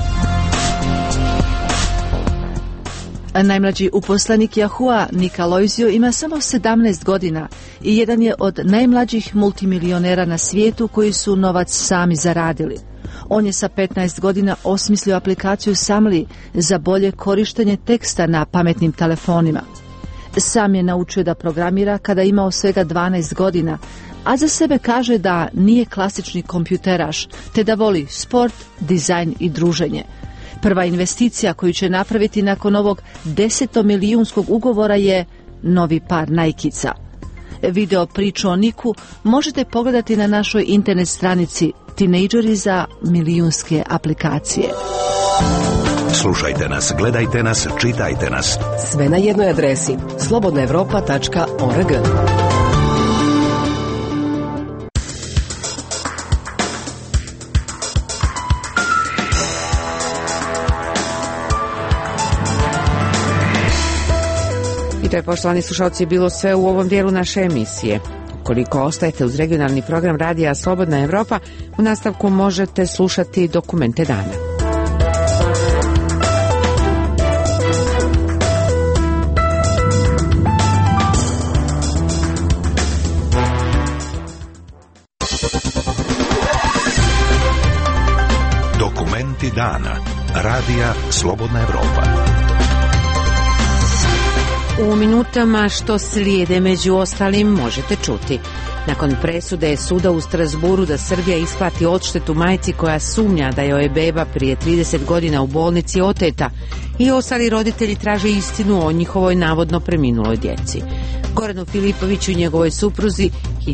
Najmlađi uposlenik Yahoo, Nika Loizio, ima samo 17 godina i jedan je od najmlađih multimilionera na svijetu koji su novac sami zaradili. On je sa 15 godina osmislio aplikaciju Samli za bolje korištenje teksta na pametnim telefonima. Sam je naučio da programira kada imao svega 12 godina, a za sebe kaže da nije klasični kompjuteraš, te da voli sport, dizajn i druženje. Prva investicija koju će napraviti nakon ovog 10-milijunskog ugovora je novi par Nike'ica. Video priču o Niku možete pogledati na našoj internet stranici Tinejdžeri za milijunske aplikacije. Slušajte nas, gledajte nas, čitajte nas. Sve na jednoj adresi slobodnaevropa.org. To je, poštovani slušalci, bilo sve u ovom dijelu naše emisije. Koliko ostajete uz regionalni program radija Slobodna Evropa, u nastavku možete slušati dokumente dana. Dokumenti dana. Radija Slobodna Evropa. U minutama što slijede među ostalim možete čuti. Nakon presude suda u Strasburu da Srbija isplati odštetu majci koja sumnja da joj je beba prije 30 godina u bolnici oteta, i ostali roditelji traže istinu o njihovoj navodno preminuloj djeci. Goranu Filipoviću i njegovoj supruzi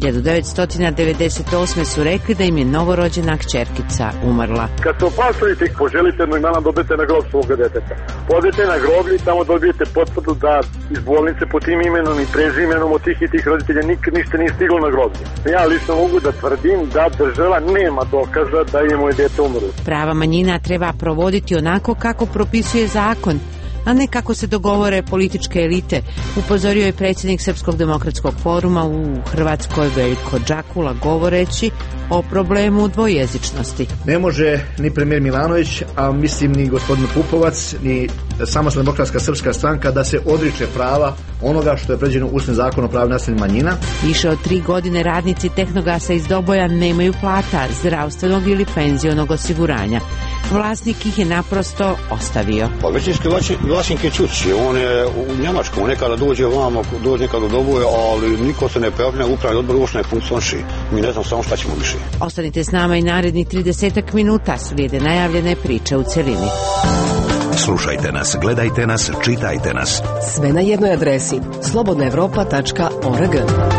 1998. su rekli da im je novorođena kćerkica umrla. Kad se opasujete ih poželite jednog dana dobijete na grob svoga deteta. Odete na groblje i tamo dobijete potvrdu da iz bolnice po tim imenom i prezimenom od tih roditelja nikad ništa nije stiglo na groblje. Ja lično mogu da tvrdim da država nema dokaza da je moje dete umrlo. Prava manjina treba provoditi onako kako propisuje zakon, a ne kako se dogovore političke elite, upozorio je predsjednik Srpskog demokratskog foruma u Hrvatskoj Veljko Džakula govoreći o problemu dvojezičnosti. Ne može ni premijer Milanović, a mislim ni gospodin Pupovac, ni Samostalna demokratska srpska stranka da se odriče prava onoga što je predviđeno Ustavnim zakonom o pravima nacionalnih manjina. Više od 3 godine radnici Tehnogasa iz Doboja nemaju plata, zdravstvenog ili penzionog osiguranja. Vlasnik ih je naprosto ostavio. Pa većinski vlasnik je Čući, on je u Njemačkom, nekada dođe ovamo, dođe nekada u Doboje, ali niko se ne pojavlja, upravni odbor uopšte ne funkcioniše. Mi ne znam samo šta ćemo više. Ostanite s nama i narednih 30 minuta, slijede najavljene priče u celini. Slušajte nas, gledajte nas, čitajte nas. Sve na jednoj adresi slobodnaevropa.org.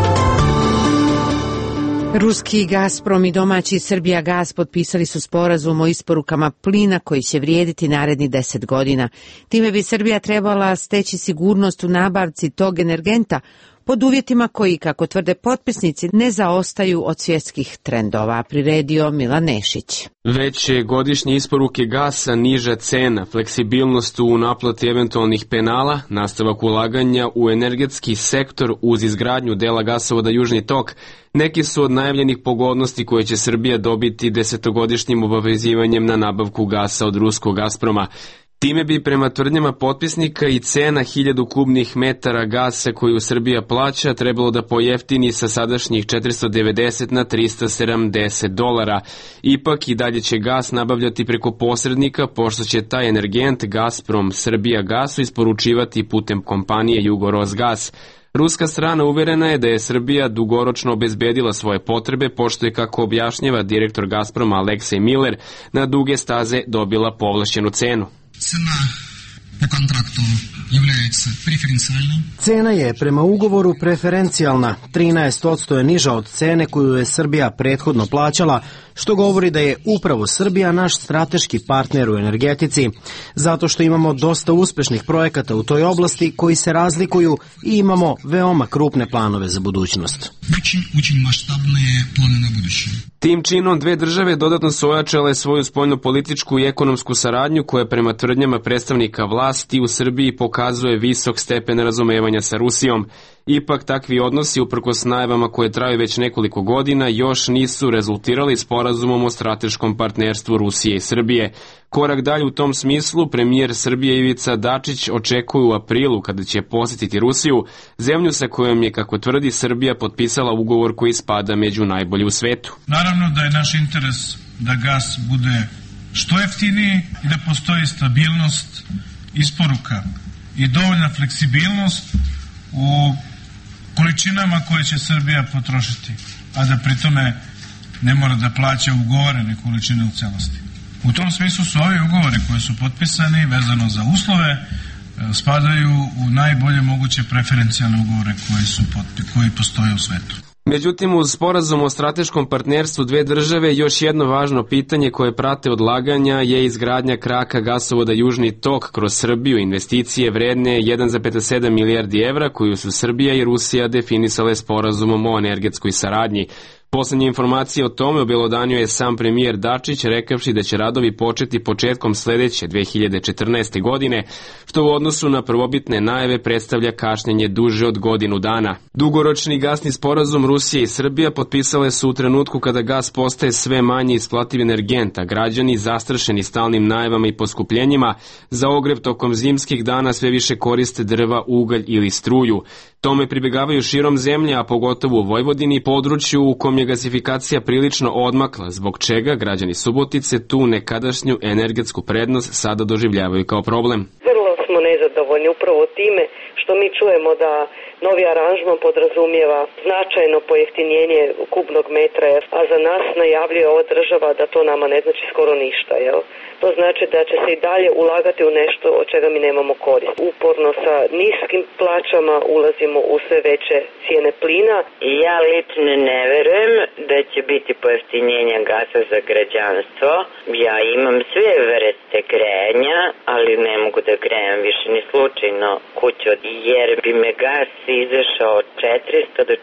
Ruski Gazprom i domaći Srbijagas potpisali su sporazum o isporukama plina koji će vrijediti narednih 10 godina. Time bi Srbija trebala steći sigurnost u nabavci tog energenta pod uvjetima koji, kako tvrde potpisnici, ne zaostaju od svjetskih trendova, priredio Milan Nešić. Veće godišnje isporuke gasa, niža cena, fleksibilnost u naplati eventualnih penala, nastavak ulaganja u energetski sektor uz izgradnju dela gasovoda Južni tok, neki su od najavljenih pogodnosti koje će Srbija dobiti 10-godišnjim obavezivanjem na nabavku gasa od ruskog Gazproma. Time bi prema tvrdnjama potpisnika i cena 1000 kubnih metara gasa koju Srbija plaća trebalo da pojeftini sa sadašnjih $490 na $370. Ipak i dalje će gas nabavljati preko posrednika, pošto će taj energent Gazprom Srbijagasu isporučivati putem kompanije Jugorosgas. Ruska strana uverena je da je Srbija dugoročno obezbedila svoje potrebe, pošto je, kako objašnjava direktor Gazproma Aleksej Miller, na duge staze dobila povlašćenu cenu. Cena je prema ugovoru preferencijalna, 13% je niža od cene koju je Srbija prethodno plaćala, što govori da je upravo Srbija naš strateški partner u energetici, zato što imamo dosta uspešnih projekata u toj oblasti koji se razlikuju i imamo veoma krupne planove za budućnost. Tim činom dve države dodatno su ojačale svoju spoljnopolitičku i ekonomsku saradnju koja prema tvrdnjama predstavnika vlasti u Srbiji pokazuje visok stepen razumevanja sa Rusijom. Ipak takvi odnosi, uprkos najavama koje traju već nekoliko godina, još nisu rezultirali sporazumom o strateškom partnerstvu Rusije i Srbije. Korak dalje u tom smislu premijer Srbije Ivica Dačić očekuje u aprilu kada će posjetiti Rusiju, zemlju sa kojom je, kako tvrdi, Srbija potpisala ugovor koji spada među najbolje u svetu. Naravno da je naš interes da gas bude što jeftiniji i da postoji stabilnost isporuka i dovoljna fleksibilnost u količinama koje će Srbija potrošiti, a da pritome ne mora da plaća ugovorene količine u celosti. U tom smislu su ovi ugovori koji su potpisani vezano za uslove spadaju u najbolje moguće preferencijalne ugovore koji postoje u svetu. Međutim, uz sporazum o strateškom partnerstvu dve države, još jedno važno pitanje koje prate odlaganja je izgradnja kraka gasovoda Južni tok kroz Srbiju, investicije vredne 1,7 milijardi evra koju su Srbija i Rusija definisale sporazumom o energetskoj saradnji. Poslednje informacije o tome obelodanio je sam premijer Dačić, rekavši da će radovi početi početkom sledeće 2014. godine, što u odnosu na prvobitne najave predstavlja kašnjenje duže od godinu dana. Dugoročni gasni sporazum Rusije i Srbija potpisale su u trenutku kada gas postaje sve manje isplativ energent, a građani, zastrašeni stalnim najavama i poskupljenjima, za ogrev tokom zimskih dana sve više koriste drva, ugalj ili struju. Tome pribegavaju širom zemlje, a pogotovo u Vojvodini, području u kom je gasifikacija prilično odmakla, zbog čega građani Subotice tu nekadašnju energetsku prednost sada doživljavaju kao problem. Vrlo smo nezadovoljni upravo time što mi čujemo da novi aranžman podrazumijeva značajno pojeftinjenje kubnog metra, a za nas najavljuje ova država da to nama ne znači skoro ništa, jel? To znači da će se i dalje ulagati u nešto od čega mi nemamo korist. Uporno sa niskim plaćama ulazimo u sve veće cijene plina. Ja lično ne verujem da će biti pojeftinjenja gasa za građanstvo. Ja imam sve vrste grejanja, ali ne mogu da grejem više ni slučajno kuću, jer bi me gas izašao od 400 do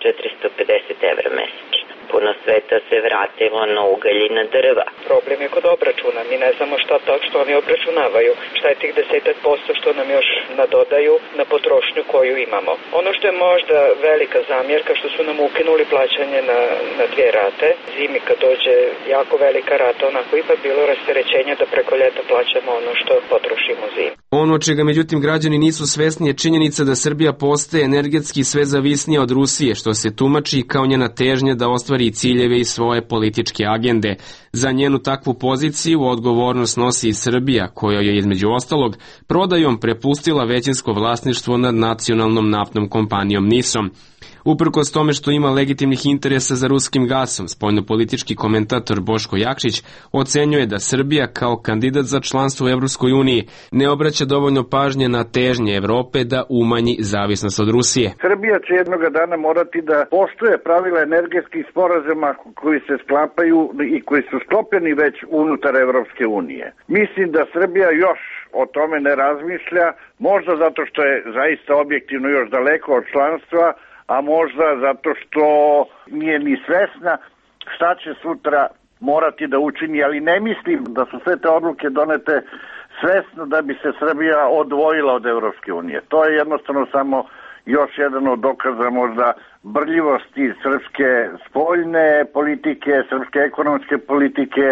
450 evra mesečno. Puno sveta se vratilo na ugalj i na drva. Problem je kod obračuna. Mi ne znamo šta oni obračunavaju. Šta je tih 10% što nam još nadodaju na potrošnju koju imamo. Ono što je možda velika zamjerka, što su nam ukinuli plaćanje na 2 rate. Zimi kad dođe jako velika rata, onako ipak bilo rasterećenje da preko ljeta plaćamo ono što potrošimo zimi. Ono čega međutim građani nisu svesni je činjenica da Srbija postaje energetski sve zavisnija od Rusije, što se tumači kao njena težnja da ostvari ciljeve i svoje političke agende. Za njenu takvu poziciju odgovornost nosi i Srbija, koja je između ostalog prodajom prepustila većinsko vlasništvo nad nacionalnom naftnom kompanijom NIS-om. Uprkos tome što ima legitimnih interesa za ruskim gasom, spoljnopolitički komentator Boško Jakšić ocenjuje da Srbija kao kandidat za članstvo u Evropskoj uniji ne obraća dovoljno pažnje na težnje Evrope da umanji zavisnost od Rusije. Srbija će jednog dana morati da poštuje pravila energetskih sporazuma koji se sklapaju i koji su sklopljeni već unutar Evropske unije. Mislim da Srbija još o tome ne razmišlja, možda zato što je zaista objektivno još daleko od članstva, a možda zato što nije ni svesna šta će sutra morati da učini, ali ne mislim da su sve te odluke donete svesno da bi se Srbija odvojila od Evropske unije. To je jednostavno samo još jedan od dokaza možda brljivosti srpske spoljne politike, srpske ekonomske politike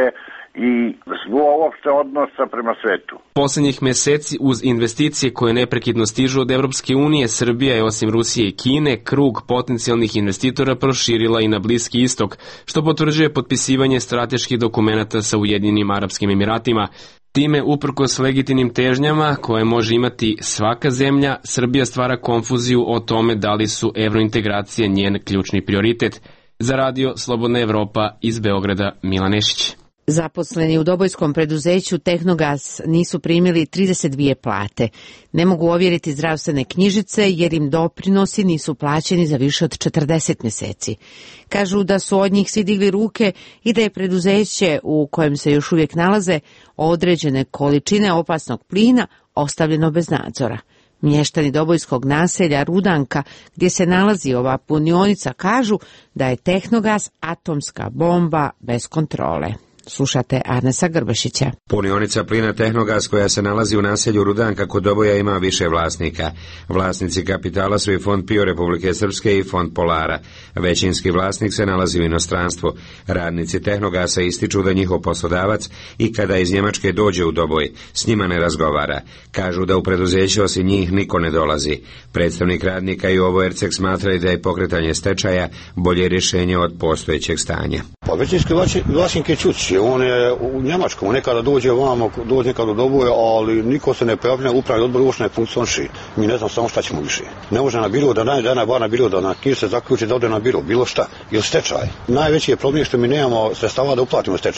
i uopšte odnosa prema svetu. Poslednjih meseci uz investicije koje neprekidno stižu od Evropske unije, Srbija je osim Rusije i Kine krug potencijalnih investitora proširila i na Bliski istok, što potvrđuje potpisivanje strateških dokumenata sa Ujedinjenim Arapskim Emiratima. Time, uprkos legitimnim težnjama koje može imati svaka zemlja, Srbija stvara konfuziju o tome da li su evrointegracije njen ključni prioritet. Za radio Slobodna Evropa iz Beograda, Milan Nešić. Zaposleni u dobojskom preduzeću Tehnogas nisu primili 32 plate. Ne mogu ovjeriti zdravstvene knjižice jer im doprinosi nisu plaćeni za više od 40 meseci. Kažu da su od njih svi digli ruke i da je preduzeće u kojem se još uvijek nalaze određene količine opasnog plina ostavljeno bez nadzora. Mještani dobojskog naselja Rudanka, gdje se nalazi ova punionica, kažu da je Tehnogas atomska bomba bez kontrole. Slušate Arnesa Grbašića. Punionica plina Tehnogas koja se nalazi u naselju Rudanka kod Doboja ima više vlasnika. Vlasnici kapitala su i Fond PIO Republike Srpske i Fond Polara. Većinski vlasnik se nalazi u inostranstvu. Radnici Tehnogasa ističu da njihov poslodavac i kada iz Njemačke dođe u Doboj, s njima ne razgovara. Kažu da u preduzeću osim njih niko ne dolazi. Predstavnik radnika i ovo Erceg smatra da je pokretanje stečaja bolje rješenje od postojećeg stanja. Pa većinski vlasnik je Čučić. On je u Njemačkom, nekada dođe ovamo, dođe nekada dobuje, ali niko se ne pojavlja, upravni odbor uopšte ne funkcioniše. Mi ne znam samo šta ćemo više. Ne može na biro da dana bar na biro da na knjiži se zaključi da ode na biro, bilo šta, ili stečaj. Najveći je problem što mi nemamo sredstava da uplatimo stečaj.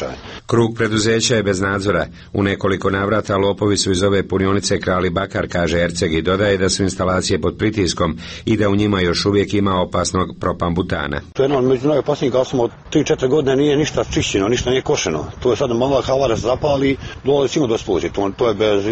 Krug preduzeća je bez nadzora. U nekoliko navrata lopovi su iz ove punionice krali bakar, kaže Erceg, i dodaje da su instalacije pod pritiskom i da u njima još uvijek ima opasnog propambutana. To je jedan među najopasnijih gasoma od 3-4 godine nije ništa čišćeno, ništa nije košeno. To je sad mala havara se zapali, dole svima dosplođe. To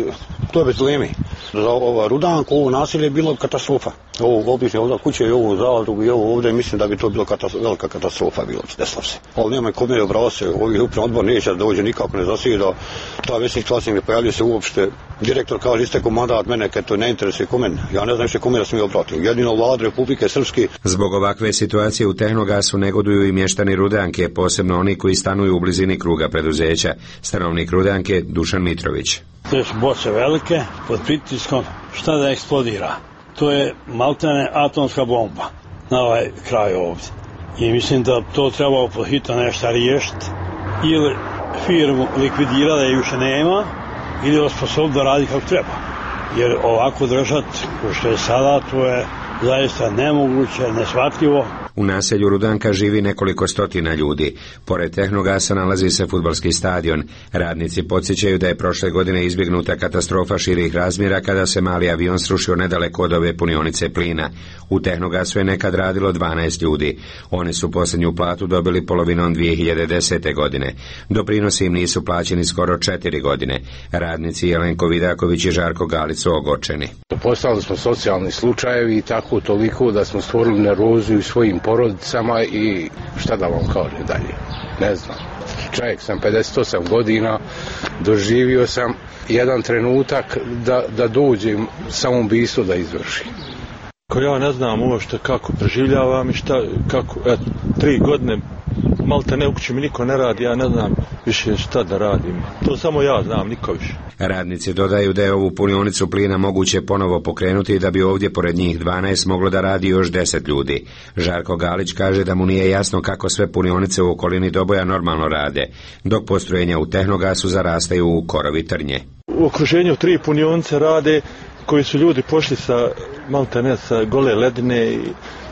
je bez dileme. Za ovo Rudanku, ovo nasilje je bilo katastrofa. Ovo obične ovdje kuće i ovo Zadrugu i ovo ovdje, mislim da bi to bilo velika katastrofa bilo, desilo se. Ali nema kome obrao se, ovi upravni odbor neće da dođe, nikako ne zasjeda. Ta već situacija ne pojavljuje se uopšte. Direktor kaže isteko mandat mene, kad to ne interesuje ko mene. Ja ne znam što kome da sam mi obratio. Jedino Vlada Republike Srpske. Zbog ovakve situacije u Tehnogasu negoduju i mještani Rudanke, posebno oni koji stanuju u blizini kruga preduzeća. Stanovnik Rudanke Dušan Mitrović. To su boce velike, pod pritiskom, šta da eksplodira? To je maltene atomska bomba na ovaj kraj ovdje. I mislim da to trebalo pod hitno nešto riješiti. Ili firmu likvidira da je više nema, ili osposobiti da radi kako treba. Jer ovako držati, što je sada, to je zaista nemoguće, neshvatljivo. U naselju Rudanka živi nekoliko stotina ljudi. Pored Tehnogasa nalazi se fudbalski stadion. Radnici podsjećaju da je prošle godine izbjegnuta katastrofa širih razmjera kada se mali avion srušio nedaleko od ove punionice plina. U Tehnogasu je nekad radilo 12 ljudi. Oni su posljednju platu dobili polovinom 2010. godine. Doprinosi im nisu plaćeni skoro 4 godine. Radnici Jelenko Vidaković i Žarko Galić su ogorčeni. Postali smo socijalni slučajevi i tako toliko da smo stvorili nervozu u svojim porodicama i šta da vam kažem dalje, ne znam. Čovjek sam 58 godina, doživio sam jedan trenutak da dođem samoubistvo da izvršim. Ko ja ne znam uopšte kako preživljavam i kako, 3 godine malte ne u kući mi niko ne radi, ja ne znam više šta da radim. To samo ja znam, niko više. Radnici dodaju da je ovu punionicu plina moguće ponovo pokrenuti i da bi ovdje pored njih 12 moglo da radi još 10 ljudi. Žarko Galić kaže da mu nije jasno kako sve punionice u okolini Doboja normalno rade, dok postrojenja u Tehnogasu zarastaju u korovi trnje. U okruženju 3 punionice rade koji su ljudi pošli sa maltene sa gole ledine i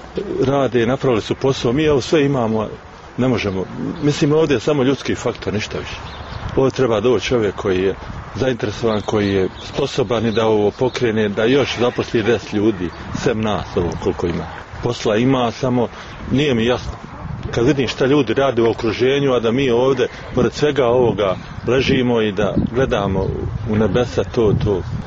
rade, napravili su posao. Mi ovo sve imamo, ne možemo. Mislim, ovdje je samo ljudski faktor, ništa više. Ovo treba doći čovjek koji je zainteresovan, koji je sposoban i da ovo pokrene, da još zaposli 10 ljudi, sem nas ovo koliko ima. Posla ima, samo nije mi jasno. Kad vidim šta ljudi rade u okruženju, a da mi ovdje, pored svega ovoga, ležimo i da gledamo u nebesa, to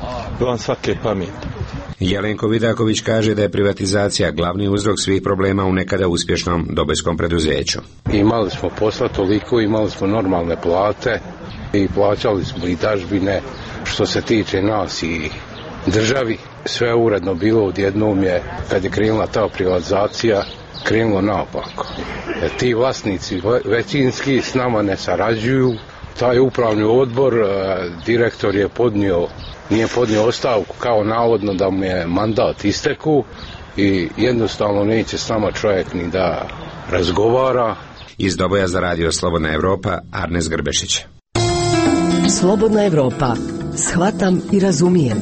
vam svake pameti. Jelenko Vidaković kaže da je privatizacija glavni uzrok svih problema u nekada uspješnom dobojskom preduzeću. Imali smo posla toliko, imali smo normalne plate i plaćali smo i dažbine. Što se tiče nas i državi, sve uredno bilo, odjednom je, kad je krenula ta privatizacija, krenulo naopako. Ti vlasnici većinski s nama ne sarađuju. Taj upravni odbor, direktor nije podnio ostavku kao navodno da mu je mandat isteku i jednostavno neće s nama čovjek ni da razgovara. Iz Doboja za radio Slobodna Evropa, Arnes Grbešić. Slobodna Evropa. Shvatam i razumijem.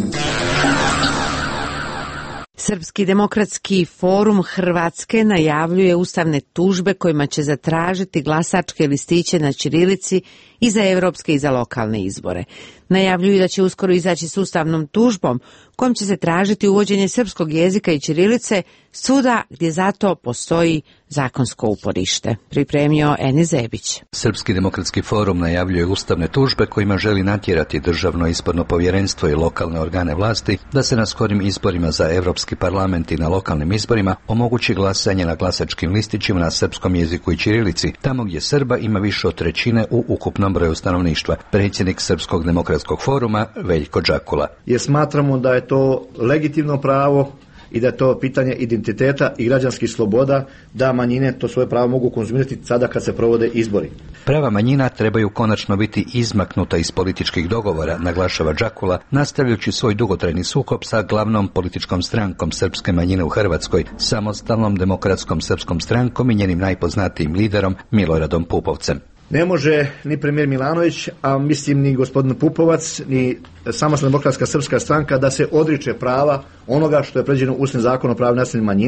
Srpski demokratski forum Hrvatske najavljuje ustavne tužbe kojima će zatražiti glasačke listiće na ćirilici i za evropske i za lokalne izbore. Najavljuju da će uskoro izaći s ustavnom tužbom kojom će se tražiti uvođenje srpskog jezika i ćirilice svuda gdje zato postoji zakonsko uporište. Pripremio Eni Zebić. Srpski demokratski forum najavljuje ustavne tužbe kojima želi natjerati Državno izborno povjerenstvo i lokalne organe vlasti da se na skorim izborima za Europski parlament i na lokalnim izborima omogući glasanje na glasačkim listićima na srpskom jeziku i ćirilici, tamo gdje Srba ima više od trećine u ukupnom broju stanovništva. Predsjednik Srpskog demokratskog foruma Veljko Đakula. Jer smatramo da je to legitimno pravo i da je to pitanje identiteta i građanskih sloboda, da manjine to svoje pravo mogu konzumirati sada kad se provode izbori. Prava manjina trebaju konačno biti izmaknuta iz političkih dogovora, naglašava Đakula, nastavljajući svoj dugotrajni sukob sa glavnom političkom strankom srpske manjine u Hrvatskoj, Samostalnom demokratskom srpskom strankom i njenim najpoznatijim liderom Miloradom Pupovcem. Ne može ni premijer Milanović, a mislim ni gospodin Pupovac, ni Samostalna demokratska srpska stranka da se odriče prava onoga što je predviđeno Ustavnim zakonom o pravima nacionalnih manjina,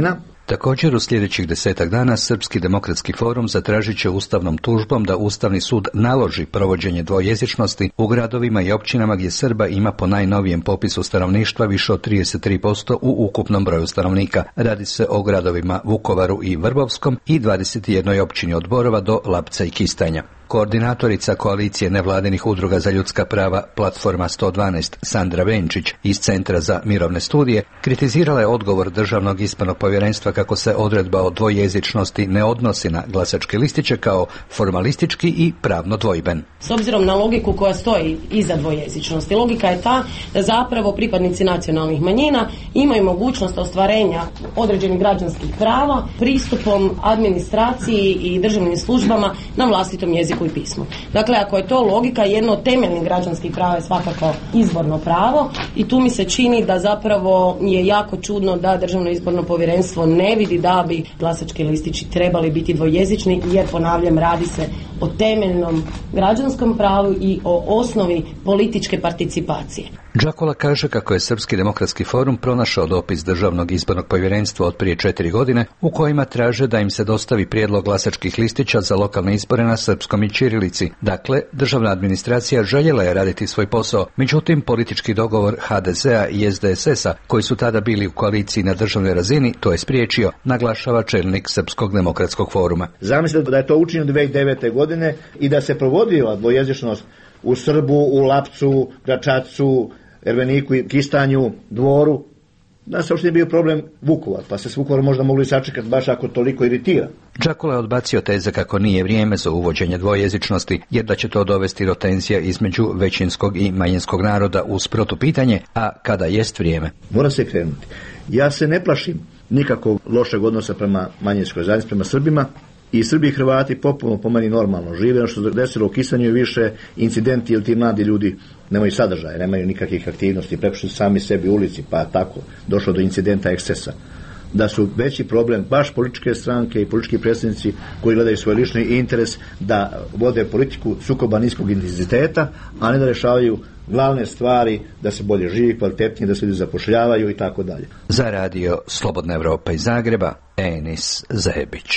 Također u sljedećih 10 dana Srpski demokratski forum zatražit će ustavnom tužbom da Ustavni sud naloži provođenje dvojezičnosti u gradovima i općinama gdje Srba ima po najnovijem popisu stanovništva više od 33% u ukupnom broju stanovnika. Radi se o gradovima Vukovaru i Vrbovskom i 21 općini od Borova do Lapca i Kistanja. Koordinatorica koalicije nevladinih udruga za ljudska prava Platforma 112 Sandra Venčić iz Centra za mirovne studije kritizirala je odgovor Državnog izbornog povjerenstva kako se odredba o dvojezičnosti ne odnosi na glasačke listiće kao formalistički i pravno dvojben. S obzirom na logiku koja stoji iza dvojezičnosti, logika je ta da zapravo pripadnici nacionalnih manjina imaju mogućnost ostvarenja određenih građanskih prava pristupom administraciji i državnim službama na vlastitom jeziku i pismu. Dakle, ako je to logika, jedno od temeljnih građanskih prava je svakako izborno pravo i tu mi se čini da zapravo je jako čudno da Državno izborno povjerenstvo ne vidi da bi glasački listići trebali biti dvojezični, jer ponavljam, radi se o temeljnom građanskom pravu i o osnovi političke participacije. Đakula kaže kako je Srpski demokratski forum pronašao dopis Državnog izbornog povjerenstva od prije 4 godine u kojima traže da im se dostavi prijedlog glasačkih listića za lokalne izbore na srpskom i ćirilici. Dakle, državna administracija željela je raditi svoj posao, međutim politički dogovor HDZ-a i SDSS-a, koji su tada bili u koaliciji na državnoj razini, to je spriječio, naglašava čelnik Srpskog demokratskog foruma. Zamislite da je to učinjeno 2009. godine i da se provodila dvojezičnost u Srbu, u Lapcu, Gračacu, Erveniku i Kistanju, Dvoru, da se uopšte nije bio problem Vukovar, pa se s Vukovarom možda mogli sačekati baš ako toliko iritira. Đakula je odbacio teze kako nije vrijeme za uvođenje dvojezičnosti, jer da će to dovesti do tenzija između većinskog i manjinskog naroda uz protupitanje, a kada jest vrijeme. Mora se krenuti. Ja se ne plašim nikakvog lošeg odnosa prema manjinskoj zajednici, prema Srbima, i Srbi i Hrvati popuno po meni normalno žive, ono što se desilo u Kistanju je više incidenti, jer ti mladi ljudi nemaju sadržaja, nemaju nikakvih aktivnosti, prepušteni sami sebi u ulici, pa tako došlo do incidenta ekscesa. Da su veći problem baš političke stranke i politički predstavnici koji gledaju svoj lični interes da vode politiku sukoba niskog intenziteta, a ne da rješavaju glavne stvari, da se bolje živi, kvalitetnije, da se ljudi zapošljavaju i tako dalje. Za radio Slobodna Evropa iz Zagreba, Enis Zebić.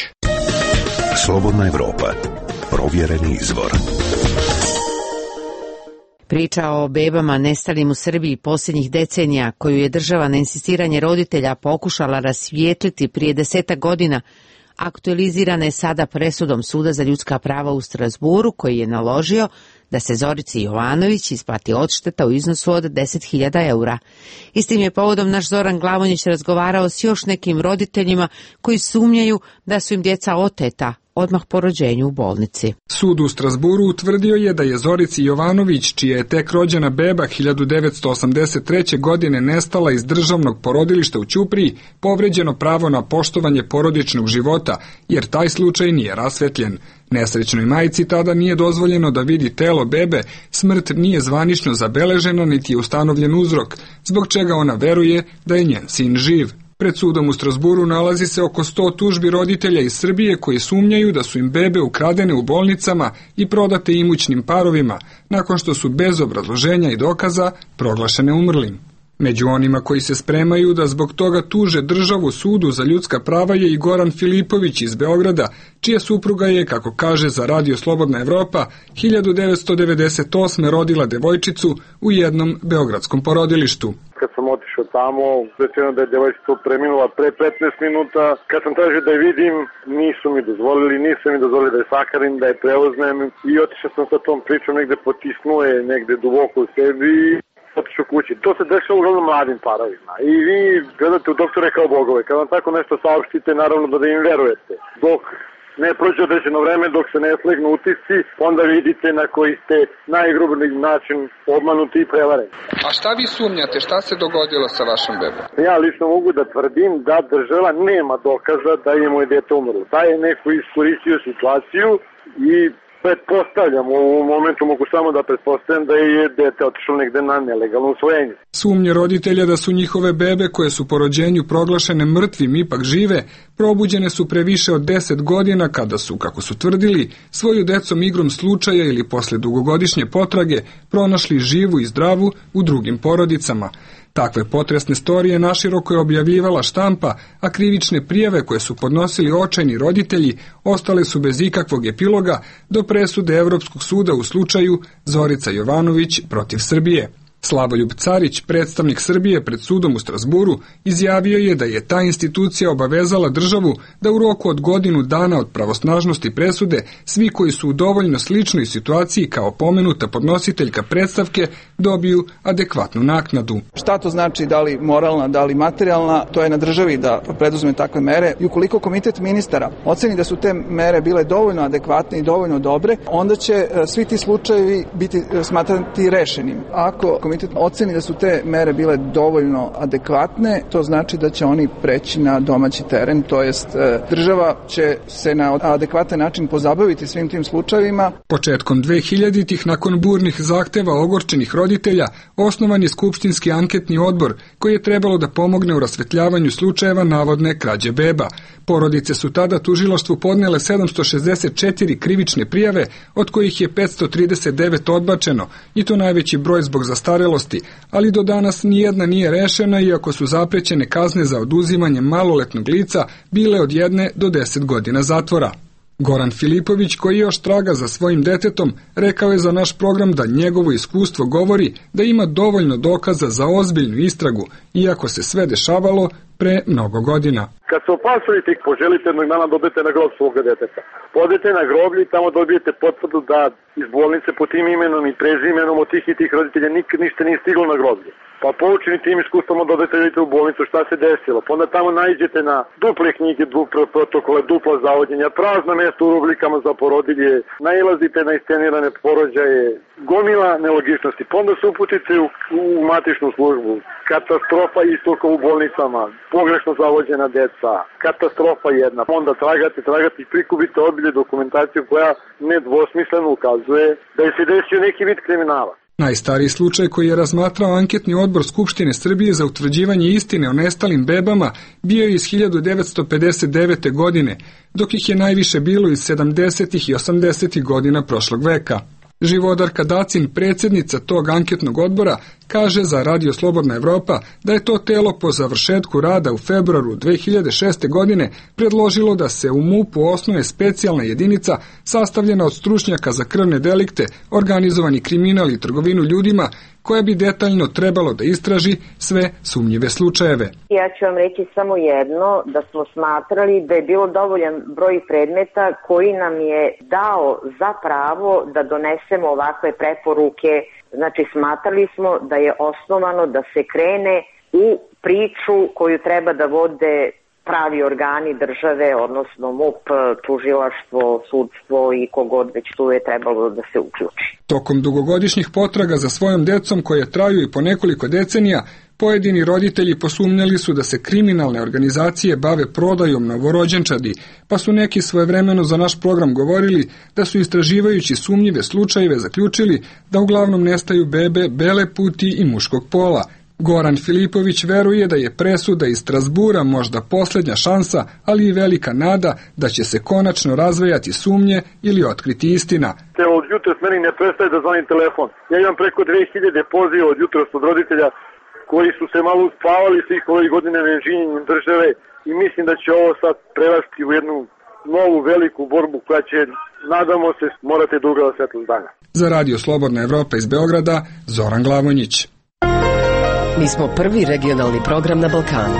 Slobodna Evropa. Provjereni izvor. Priča o bebama nestalim u Srbiji posljednjih decenija, koju je država na insistiranje roditelja pokušala rasvijetliti prije 10 godina, aktualizirana je sada presudom Suda za ljudska prava u Strasburu, koji je naložio da se Zorici Jovanović isplati odšteta u iznosu od 10.000 eura. Istim je povodom naš Zoran Glavonjić razgovarao s još nekim roditeljima koji sumnjaju da su im djeca oteta odmah po rođenju u bolnici. Sud u Strasburu utvrdio je da je Zorici Jovanović, čija je tek rođena beba 1983. godine nestala iz državnog porodilišta u Ćupriji, povređeno pravo na poštovanje porodičnog života, jer taj slučaj nije rasvetljen. Nesrećnoj majci tada nije dozvoljeno da vidi telo bebe, smrt nije zvanično zabeležena niti je ustanovljen uzrok, zbog čega ona veruje da je njen sin živ. Pred sudom u Strasburu nalazi se oko 100 tužbi roditelja iz Srbije koji sumnjaju da su im bebe ukradene u bolnicama i prodate imućnim parovima, nakon što su bez obrazloženja i dokaza proglašene umrlim. Među onima koji se spremaju da zbog toga tuže državu Sudu za ljudska prava je i Goran Filipović iz Beograda, čija supruga je, kako kaže za radio Slobodna Evropa, 1998. rodila devojčicu u jednom beogradskom porodilištu. Kad sam otišao tamo, rečeno da je devojčica preminula pre 15 minuta. Kad sam tražio da je vidim, nisu mi dozvolili da je sakarim, da je preuzmem i otišao sam sa tom pričom, negde potisnuo je negde duboko u sebi i otišao kući. To se dešava uglavnom mladim parovima i vi gledate u doktore kao bogove. Kad vam tako nešto saopštite, naravno da im verujete. Dok ne prođe određeno vreme, dok se ne slegnu utisci, onda vidite na koji ste najgrublji način obmanuti i prevareni. A šta vi sumnjate? Šta se dogodilo sa vašom bebom? Ja lično mogu da tvrdim da država nema dokaza da je moje dete umrlo. Da je neko iskoristio situaciju i pretpostavljam, u ovom momentu mogu samo da pretpostavljam da je dete otišlo negde na nelegalno usvojenje. Sumnje roditelja da su njihove bebe, koje su po rođenju proglašene mrtvim, ipak žive, probuđene su pre više od 10 godina kada su, kako su tvrdili, svoju decom igrom slučaja ili posle dugogodišnje potrage pronašli živu i zdravu u drugim porodicama. Takve potresne storije naširoko je objavljivala štampa, a krivične prijave koje su podnosili očajni roditelji ostale su bez ikakvog epiloga do presude Evropskog suda u slučaju Zorica Jovanović protiv Srbije. Slavoljub Carić, predstavnik Srbije pred sudom u Strasburu, izjavio je da je ta institucija obavezala državu da u roku od godinu dana od pravosnažnosti presude svi koji su u dovoljno sličnoj situaciji kao pomenuta podnositeljka predstavke dobiju adekvatnu naknadu. Šta to znači, da li moralna, da li materijalna, to je na državi da preduzme takve mere i ukoliko komitet ministara oceni da su te mere bile dovoljno adekvatne i dovoljno dobre, onda će svi ti slučajevi biti smatrati rešenim. Ako komitet oceni da su te mere bile dovoljno adekvatne, to znači da će oni preći na domaći teren, to jest država će se na adekvatan način pozabaviti svim tim slučajevima. Početkom 2000-ih, nakon burnih zahteva ogorčenih roditelja, osnovan je skupštinski anketni odbor koji je trebalo da pomogne u rasvetljavanju slučajeva navodne krađe beba. Porodice su tada tužilaštvu podnele 764 krivične prijave, od kojih je 539 odbačeno, i to najveći broj zbog zastarelosti, ali do danas nijedna nije rešena, iako su zaprećene kazne za oduzimanje maloletnog lica bile od 1 do 10 godina zatvora. Goran Filipović, koji još traga za svojim detetom, rekao je za naš program da njegovo iskustvo govori da ima dovoljno dokaza za ozbiljnu istragu, iako se sve dešavalo pre mnogo godina. Kad se opasujete i poželite jednog dana dobijete na grob svoga deteta, podete na groblje i tamo dobijete potvrdu da iz bolnice po tim imenom i prezimenom od tih i tih roditelja nikad ništa nije stiglo na groblje. Pa poučeni tim iskustvom odete u bolnicu šta se desilo. Pa onda tamo nađete na duple knjige, duple protokole, dupla zavođenja, prazna mesta u rubrikama za porodilje, nailazite na iscenirane porođaje, gomila nelogičnosti. Pa onda se uputite u matičnu službu. Katastrofa istoka u bolnicama, pogrešno zavođena deca, katastrofa jedna. Onda tragate i prikupite obilje dokumentaciju koja nedvosmisleno ukazuje da je se desio neki vid kriminala. Najstariji slučaj koji je razmatrao anketni odbor Skupštine Srbije za utvrđivanje istine o nestalim bebama bio je iz 1959. godine, dok ih je najviše bilo iz 70. i 80. godina prošlog veka. Živodarka Dacin, predsjednica tog anketnog odbora, kaže za Radio Slobodna Evropa da je to telo po završetku rada u februaru 2006. godine predložilo da se u MUP-u osnuje specijalna jedinica sastavljena od stručnjaka za krvne delikte, organizovani kriminal i trgovinu ljudima, koja bi detaljno trebalo da istraži sve sumnjive slučajeve. Ja ću vam reći samo jedno, da smo smatrali da je bilo dovoljan broj predmeta koji nam je dao za pravo da donesemo ovakve preporuke. Znači, smatrali smo da je osnovano da se krene u priču koju treba da vode pravi organi države, odnosno MUP, tužilaštvo, sudstvo i kogod već tu je trebalo da se uključi. Tokom dugogodišnjih potraga za svojom decom, koje traju i po nekoliko decenija, pojedini roditelji posumnjali su da se kriminalne organizacije bave prodajom novorođenčadi, pa su neki svojevremeno za naš program govorili da su istraživajući sumnjive slučajeve zaključili da uglavnom nestaju bebe bele puti i muškog pola. Goran Filipović veruje da je presuda iz Strasbura možda posljednja šansa, ali i velika nada da će se konačno razvejati sumnje ili otkriti istina. Od jutros meni ne prestaje da zvoni telefon. Ja imam preko 2000 poziva od jutros od roditelja koji su se malo uspavali svih ovih godina nežinjenjem države i mislim da će ovo sad prerasti u jednu novu veliku borbu koja će, nadamo se, morate dugo da svetlo dana. Za Radio Slobodna Evropa iz Beograda, Zoran Glavonjić. Mi smo prvi regionalni program na Balkanu.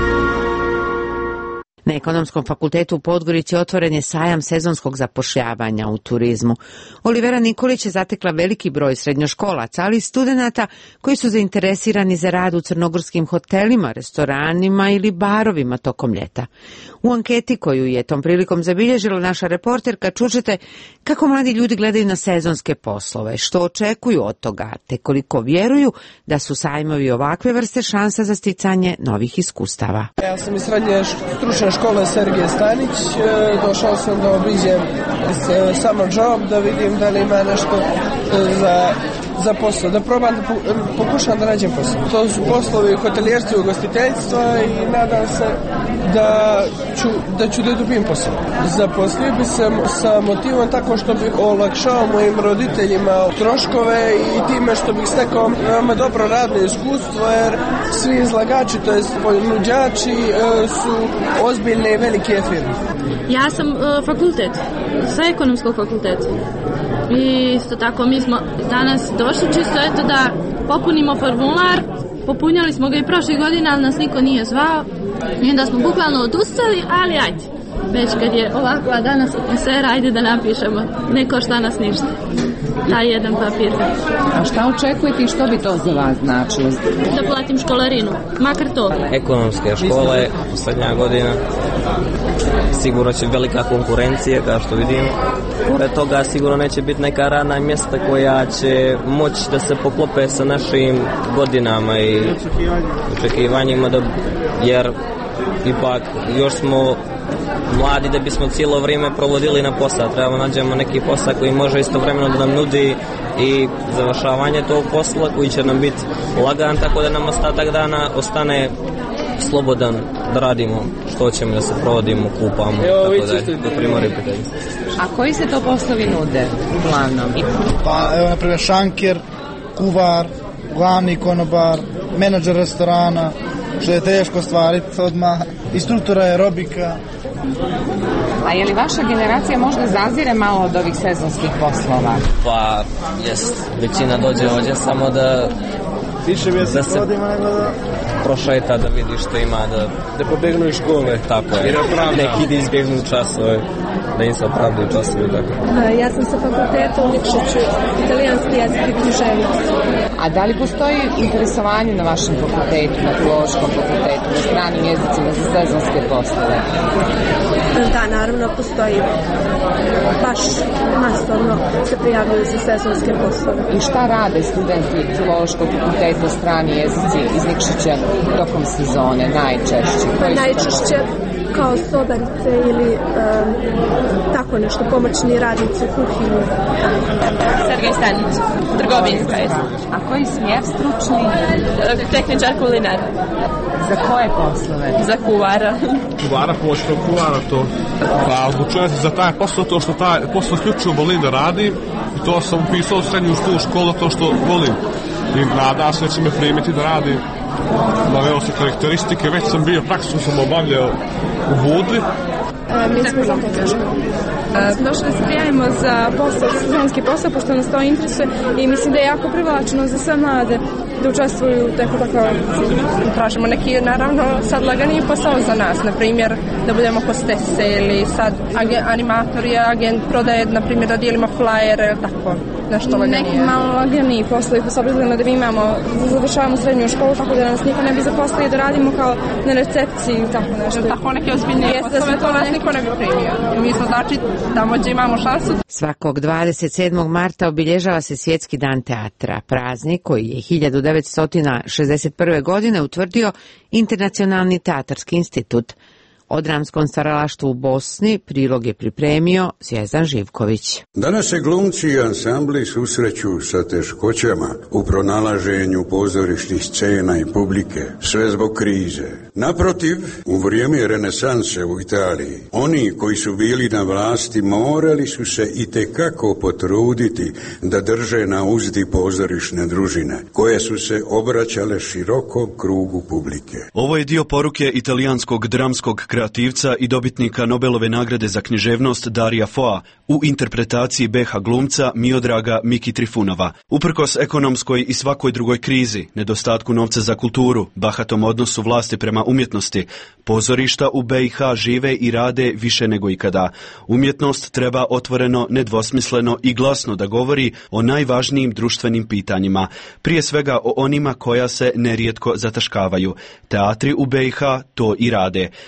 Na Ekonomskom fakultetu u Podgorici otvoren je sajam sezonskog zapošljavanja u turizmu. Olivera Nikolić je zatekla veliki broj srednjoškolaca, ali i studenata koji su zainteresirani za rad u crnogorskim hotelima, restoranima ili barovima tokom ljeta. U anketi koju je tom prilikom zabilježila naša reporterka čućete kako mladi ljudi gledaju na sezonske poslove, što očekuju od toga, te koliko vjeruju da su sajmovi ovakve vrste šansa za sticanje novih iskustava. Ja sam iz srednje stručne škole Sergije Stanić, došao sam da obiđem Summer Job, da vidim da li ima nešto za posao, da probam da pokušam da nađem posao. To su poslovi hotelijerstva i ugostiteljstva i nadam se da ću da dobim posao. Zaposlio bi se sa motivom tako što bih olakšao mojim roditeljima troškove i time što bih stekao veoma dobro radno iskustvo, jer svi izlagači, to jest ponuđači, su ozbiljne i velike firme. Ja sam fakultet, sa ekonomskog fakulteta. I isto tako mi smo danas došli čisto eto da popunimo formular. Popunjali smo ga i prošle godine, ali nas niko nije zvao. I onda smo bukvalno odustali, ali ajde. Već kad je ovakva danas atmosfera, ajde da napišemo. Ne košta nas ništa. Taj jedan papir. A šta očekujete i što bi to za vas značilo? Da platim školarinu, makar to. Ekonomske škole, posljednja godina. Sigurno će velika konkurencija, kao što vidimo. Pored toga sigurno neće biti neka radna mjesta koja će moći da se poklope sa našim godinama i očekivanjima, jer ipak još smo mladi da bismo cijelo vrijeme provodili na posao. Trebamo nađemo neki posao koji može istovremeno da nam nudi i završavanje tog posla koji će nam biti lagan, tako da nam ostatak dana ostane slobodan da radimo što ćemo, da se provodimo, kupamo, tako da je do primori pitanje. A koji se to poslovi nude uglavnom? Pa evo na primjer šanker, kuvar, glavni konobar, menadžer restorana, što je teško stvariti odmah, instruktora aerobika. A je li vaša generacija možda zazire malo od ovih sezonskih poslova? Pa, jest. Većina dođe ovdje samo da se prošeta, da vidi što ima, da pobegnu iz škole, tako je. Neki da izbjegnu časove, da im se opravdaju časove, tako. Ja sam sa fakulteta u Nikšiću, italijanski jezik i književnost. A da li postoji interesovanje na vašem fakultetu, na filološkom fakultetu, na stranim jezicima za sezonske poslove? Da, naravno postoji. Baš masovno se prijavljaju za sezonske poslove. I šta rade studenti filološkog fakulteta strani jezici iz Nikšića tokom sezone najčešće? Najčešće kao sobarice ili tako nešto, pomoćni radnici u kuhinju. Sergej Stanić, trgovinska je. A koji smjer stručni? Tehničar kulinar. Za koje poslove? Za kuvara. Kuvara, pomoćnog kuvara, to. Pa odlučujem se za taj posao, to što taj posao isključivo volim da radim. I to sam upisao u srednju školu, to što volim. I nadam se da će me primiti da radim. Naveo se karakteristike, već sam bio, praktično sam obavljao u Budvi. Mi smo za to došli da se prijavimo za posao, sezonski posao, pošto nas to interesuje i mislim da je jako privlačno za sve mlade da učestvuju u takvoj akciji. Tražimo neki, naravno, sad laganiji posao za nas, na primjer da budemo hostese ili sad animator je agent, prodaje, na primjer da dijelimo flajere, tako, nešto laganije. Neki malo laganiji poslovi, s obzirom da mi završavamo srednju školu, tako da nas niko ne bi zaposlili da radimo kao na recepciji i tako nešto. Tako neke ozbiljnije poslove, to nas niko ne bi primio. Mi smo, znači, tamo gdje imamo šansu. Svakog 27. marta obilježava se Svjetski dan teatra, praznik koji je 1961. godine utvrdio Internacionalni teatarski institut. O dramskom stvaralaštvu u Bosni prilog je pripremio Zvjezdan Živković. Danas se glumci i ansambli susreću sa teškoćama u pronalaženju pozorišnih scena i publike, sve zbog krize. Naprotiv, u vrijeme renesanse u Italiji, oni koji su bili na vlasti morali su se itekako potruditi da drže na uzdi pozorišne družine, koje su se obraćale širokom krugu publike. Ovo je dio poruke italijanskog dramskog kreativca i dobitnika Nobelove nagrade za književnost Darija Foa u interpretaciji BH glumca Miodraga Miki Trifunova. Uprkos ekonomskoj i svakoj drugoj krizi, nedostatku novca za kulturu, bahatom odnosu vlasti prema umjetnosti, pozorišta u BiH žive i rade više nego ikada. Umjetnost treba otvoreno, nedvosmisleno i glasno da govori o najvažnijim društvenim pitanjima, prije svega o onima koja se nerijetko zataškavaju. Teatri u BiH to i rade. Predsjednik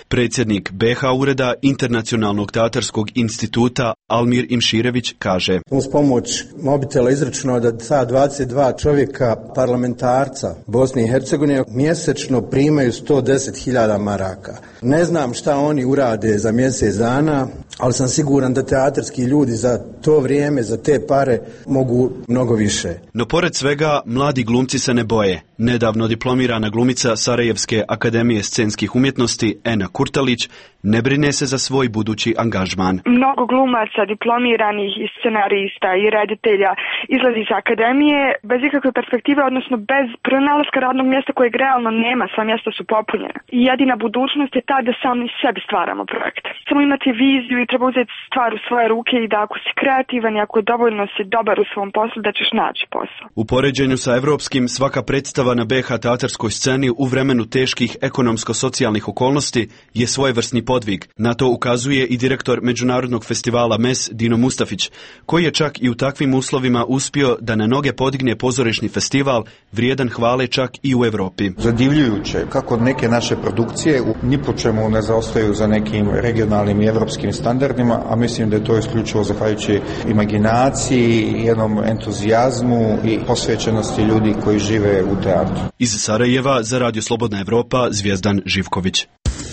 predsjednik BH ureda Internacionalnog teatarskog instituta Almir Imširević kaže: uz pomoć mobitela izračunao da ta 22 čovjeka parlamentarca Bosne i Hercegovine mjesečno primaju 110.000 maraka. Ne znam šta oni urade za mjesec dana, ali sam siguran da teatarski ljudi za to vrijeme, za te pare mogu mnogo više. No pored svega, mladi glumci se ne boje. Nedavno diplomirana glumica Sarajevske akademije scenskih umjetnosti Ena Kurtalić ne brine se za svoj budući angažman. Mnogo glumaca, diplomiranih i scenarista i reditelja izlazi iz akademije bez ikakve perspektive, odnosno bez pronalaska radnog mjesta kojeg realno nema, sva mjesta su popunjena. I jedina budućnost je ta da sami sebi stvaramo projekte. Samo imati viziju i treba uzeti stvar u svoje ruke i da ako si kreativan i ako dovoljno si dobar u svom poslu, da ćeš naći posao. U poređenju sa evropskim, svaka predstava na BH teatarskoj sceni u vremenu teških ekonomsko-socijalnih okolnosti je svojevrsni podvig. Na to ukazuje i direktor Međunarodnog festivala MES Dino Mustafić, koji je čak i u takvim uslovima uspio da na noge podigne pozorišni festival vrijedan hvale čak i u Europi. Zadivljujuće kako neke naše produkcije ni po čemu ne zaostaju za nekim regionalnim i evropskim standardima, a mislim da je to isključivo zahvaljujući imaginaciji, jednom entuzijazmu i posvećenosti ljudi koji žive u teatru. Iz Sarajeva za Radio Slobodna Evropa, Zvijezdan Živković.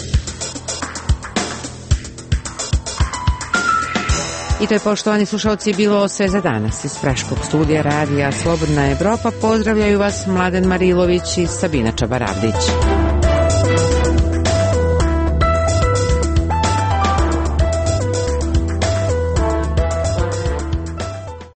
I to je, poštovani slušalci, bilo sve za danas. Iz Praškog studija Radija Slobodna Evropa pozdravljaju vas Mladen Marilović i Sabina Čabaravdić.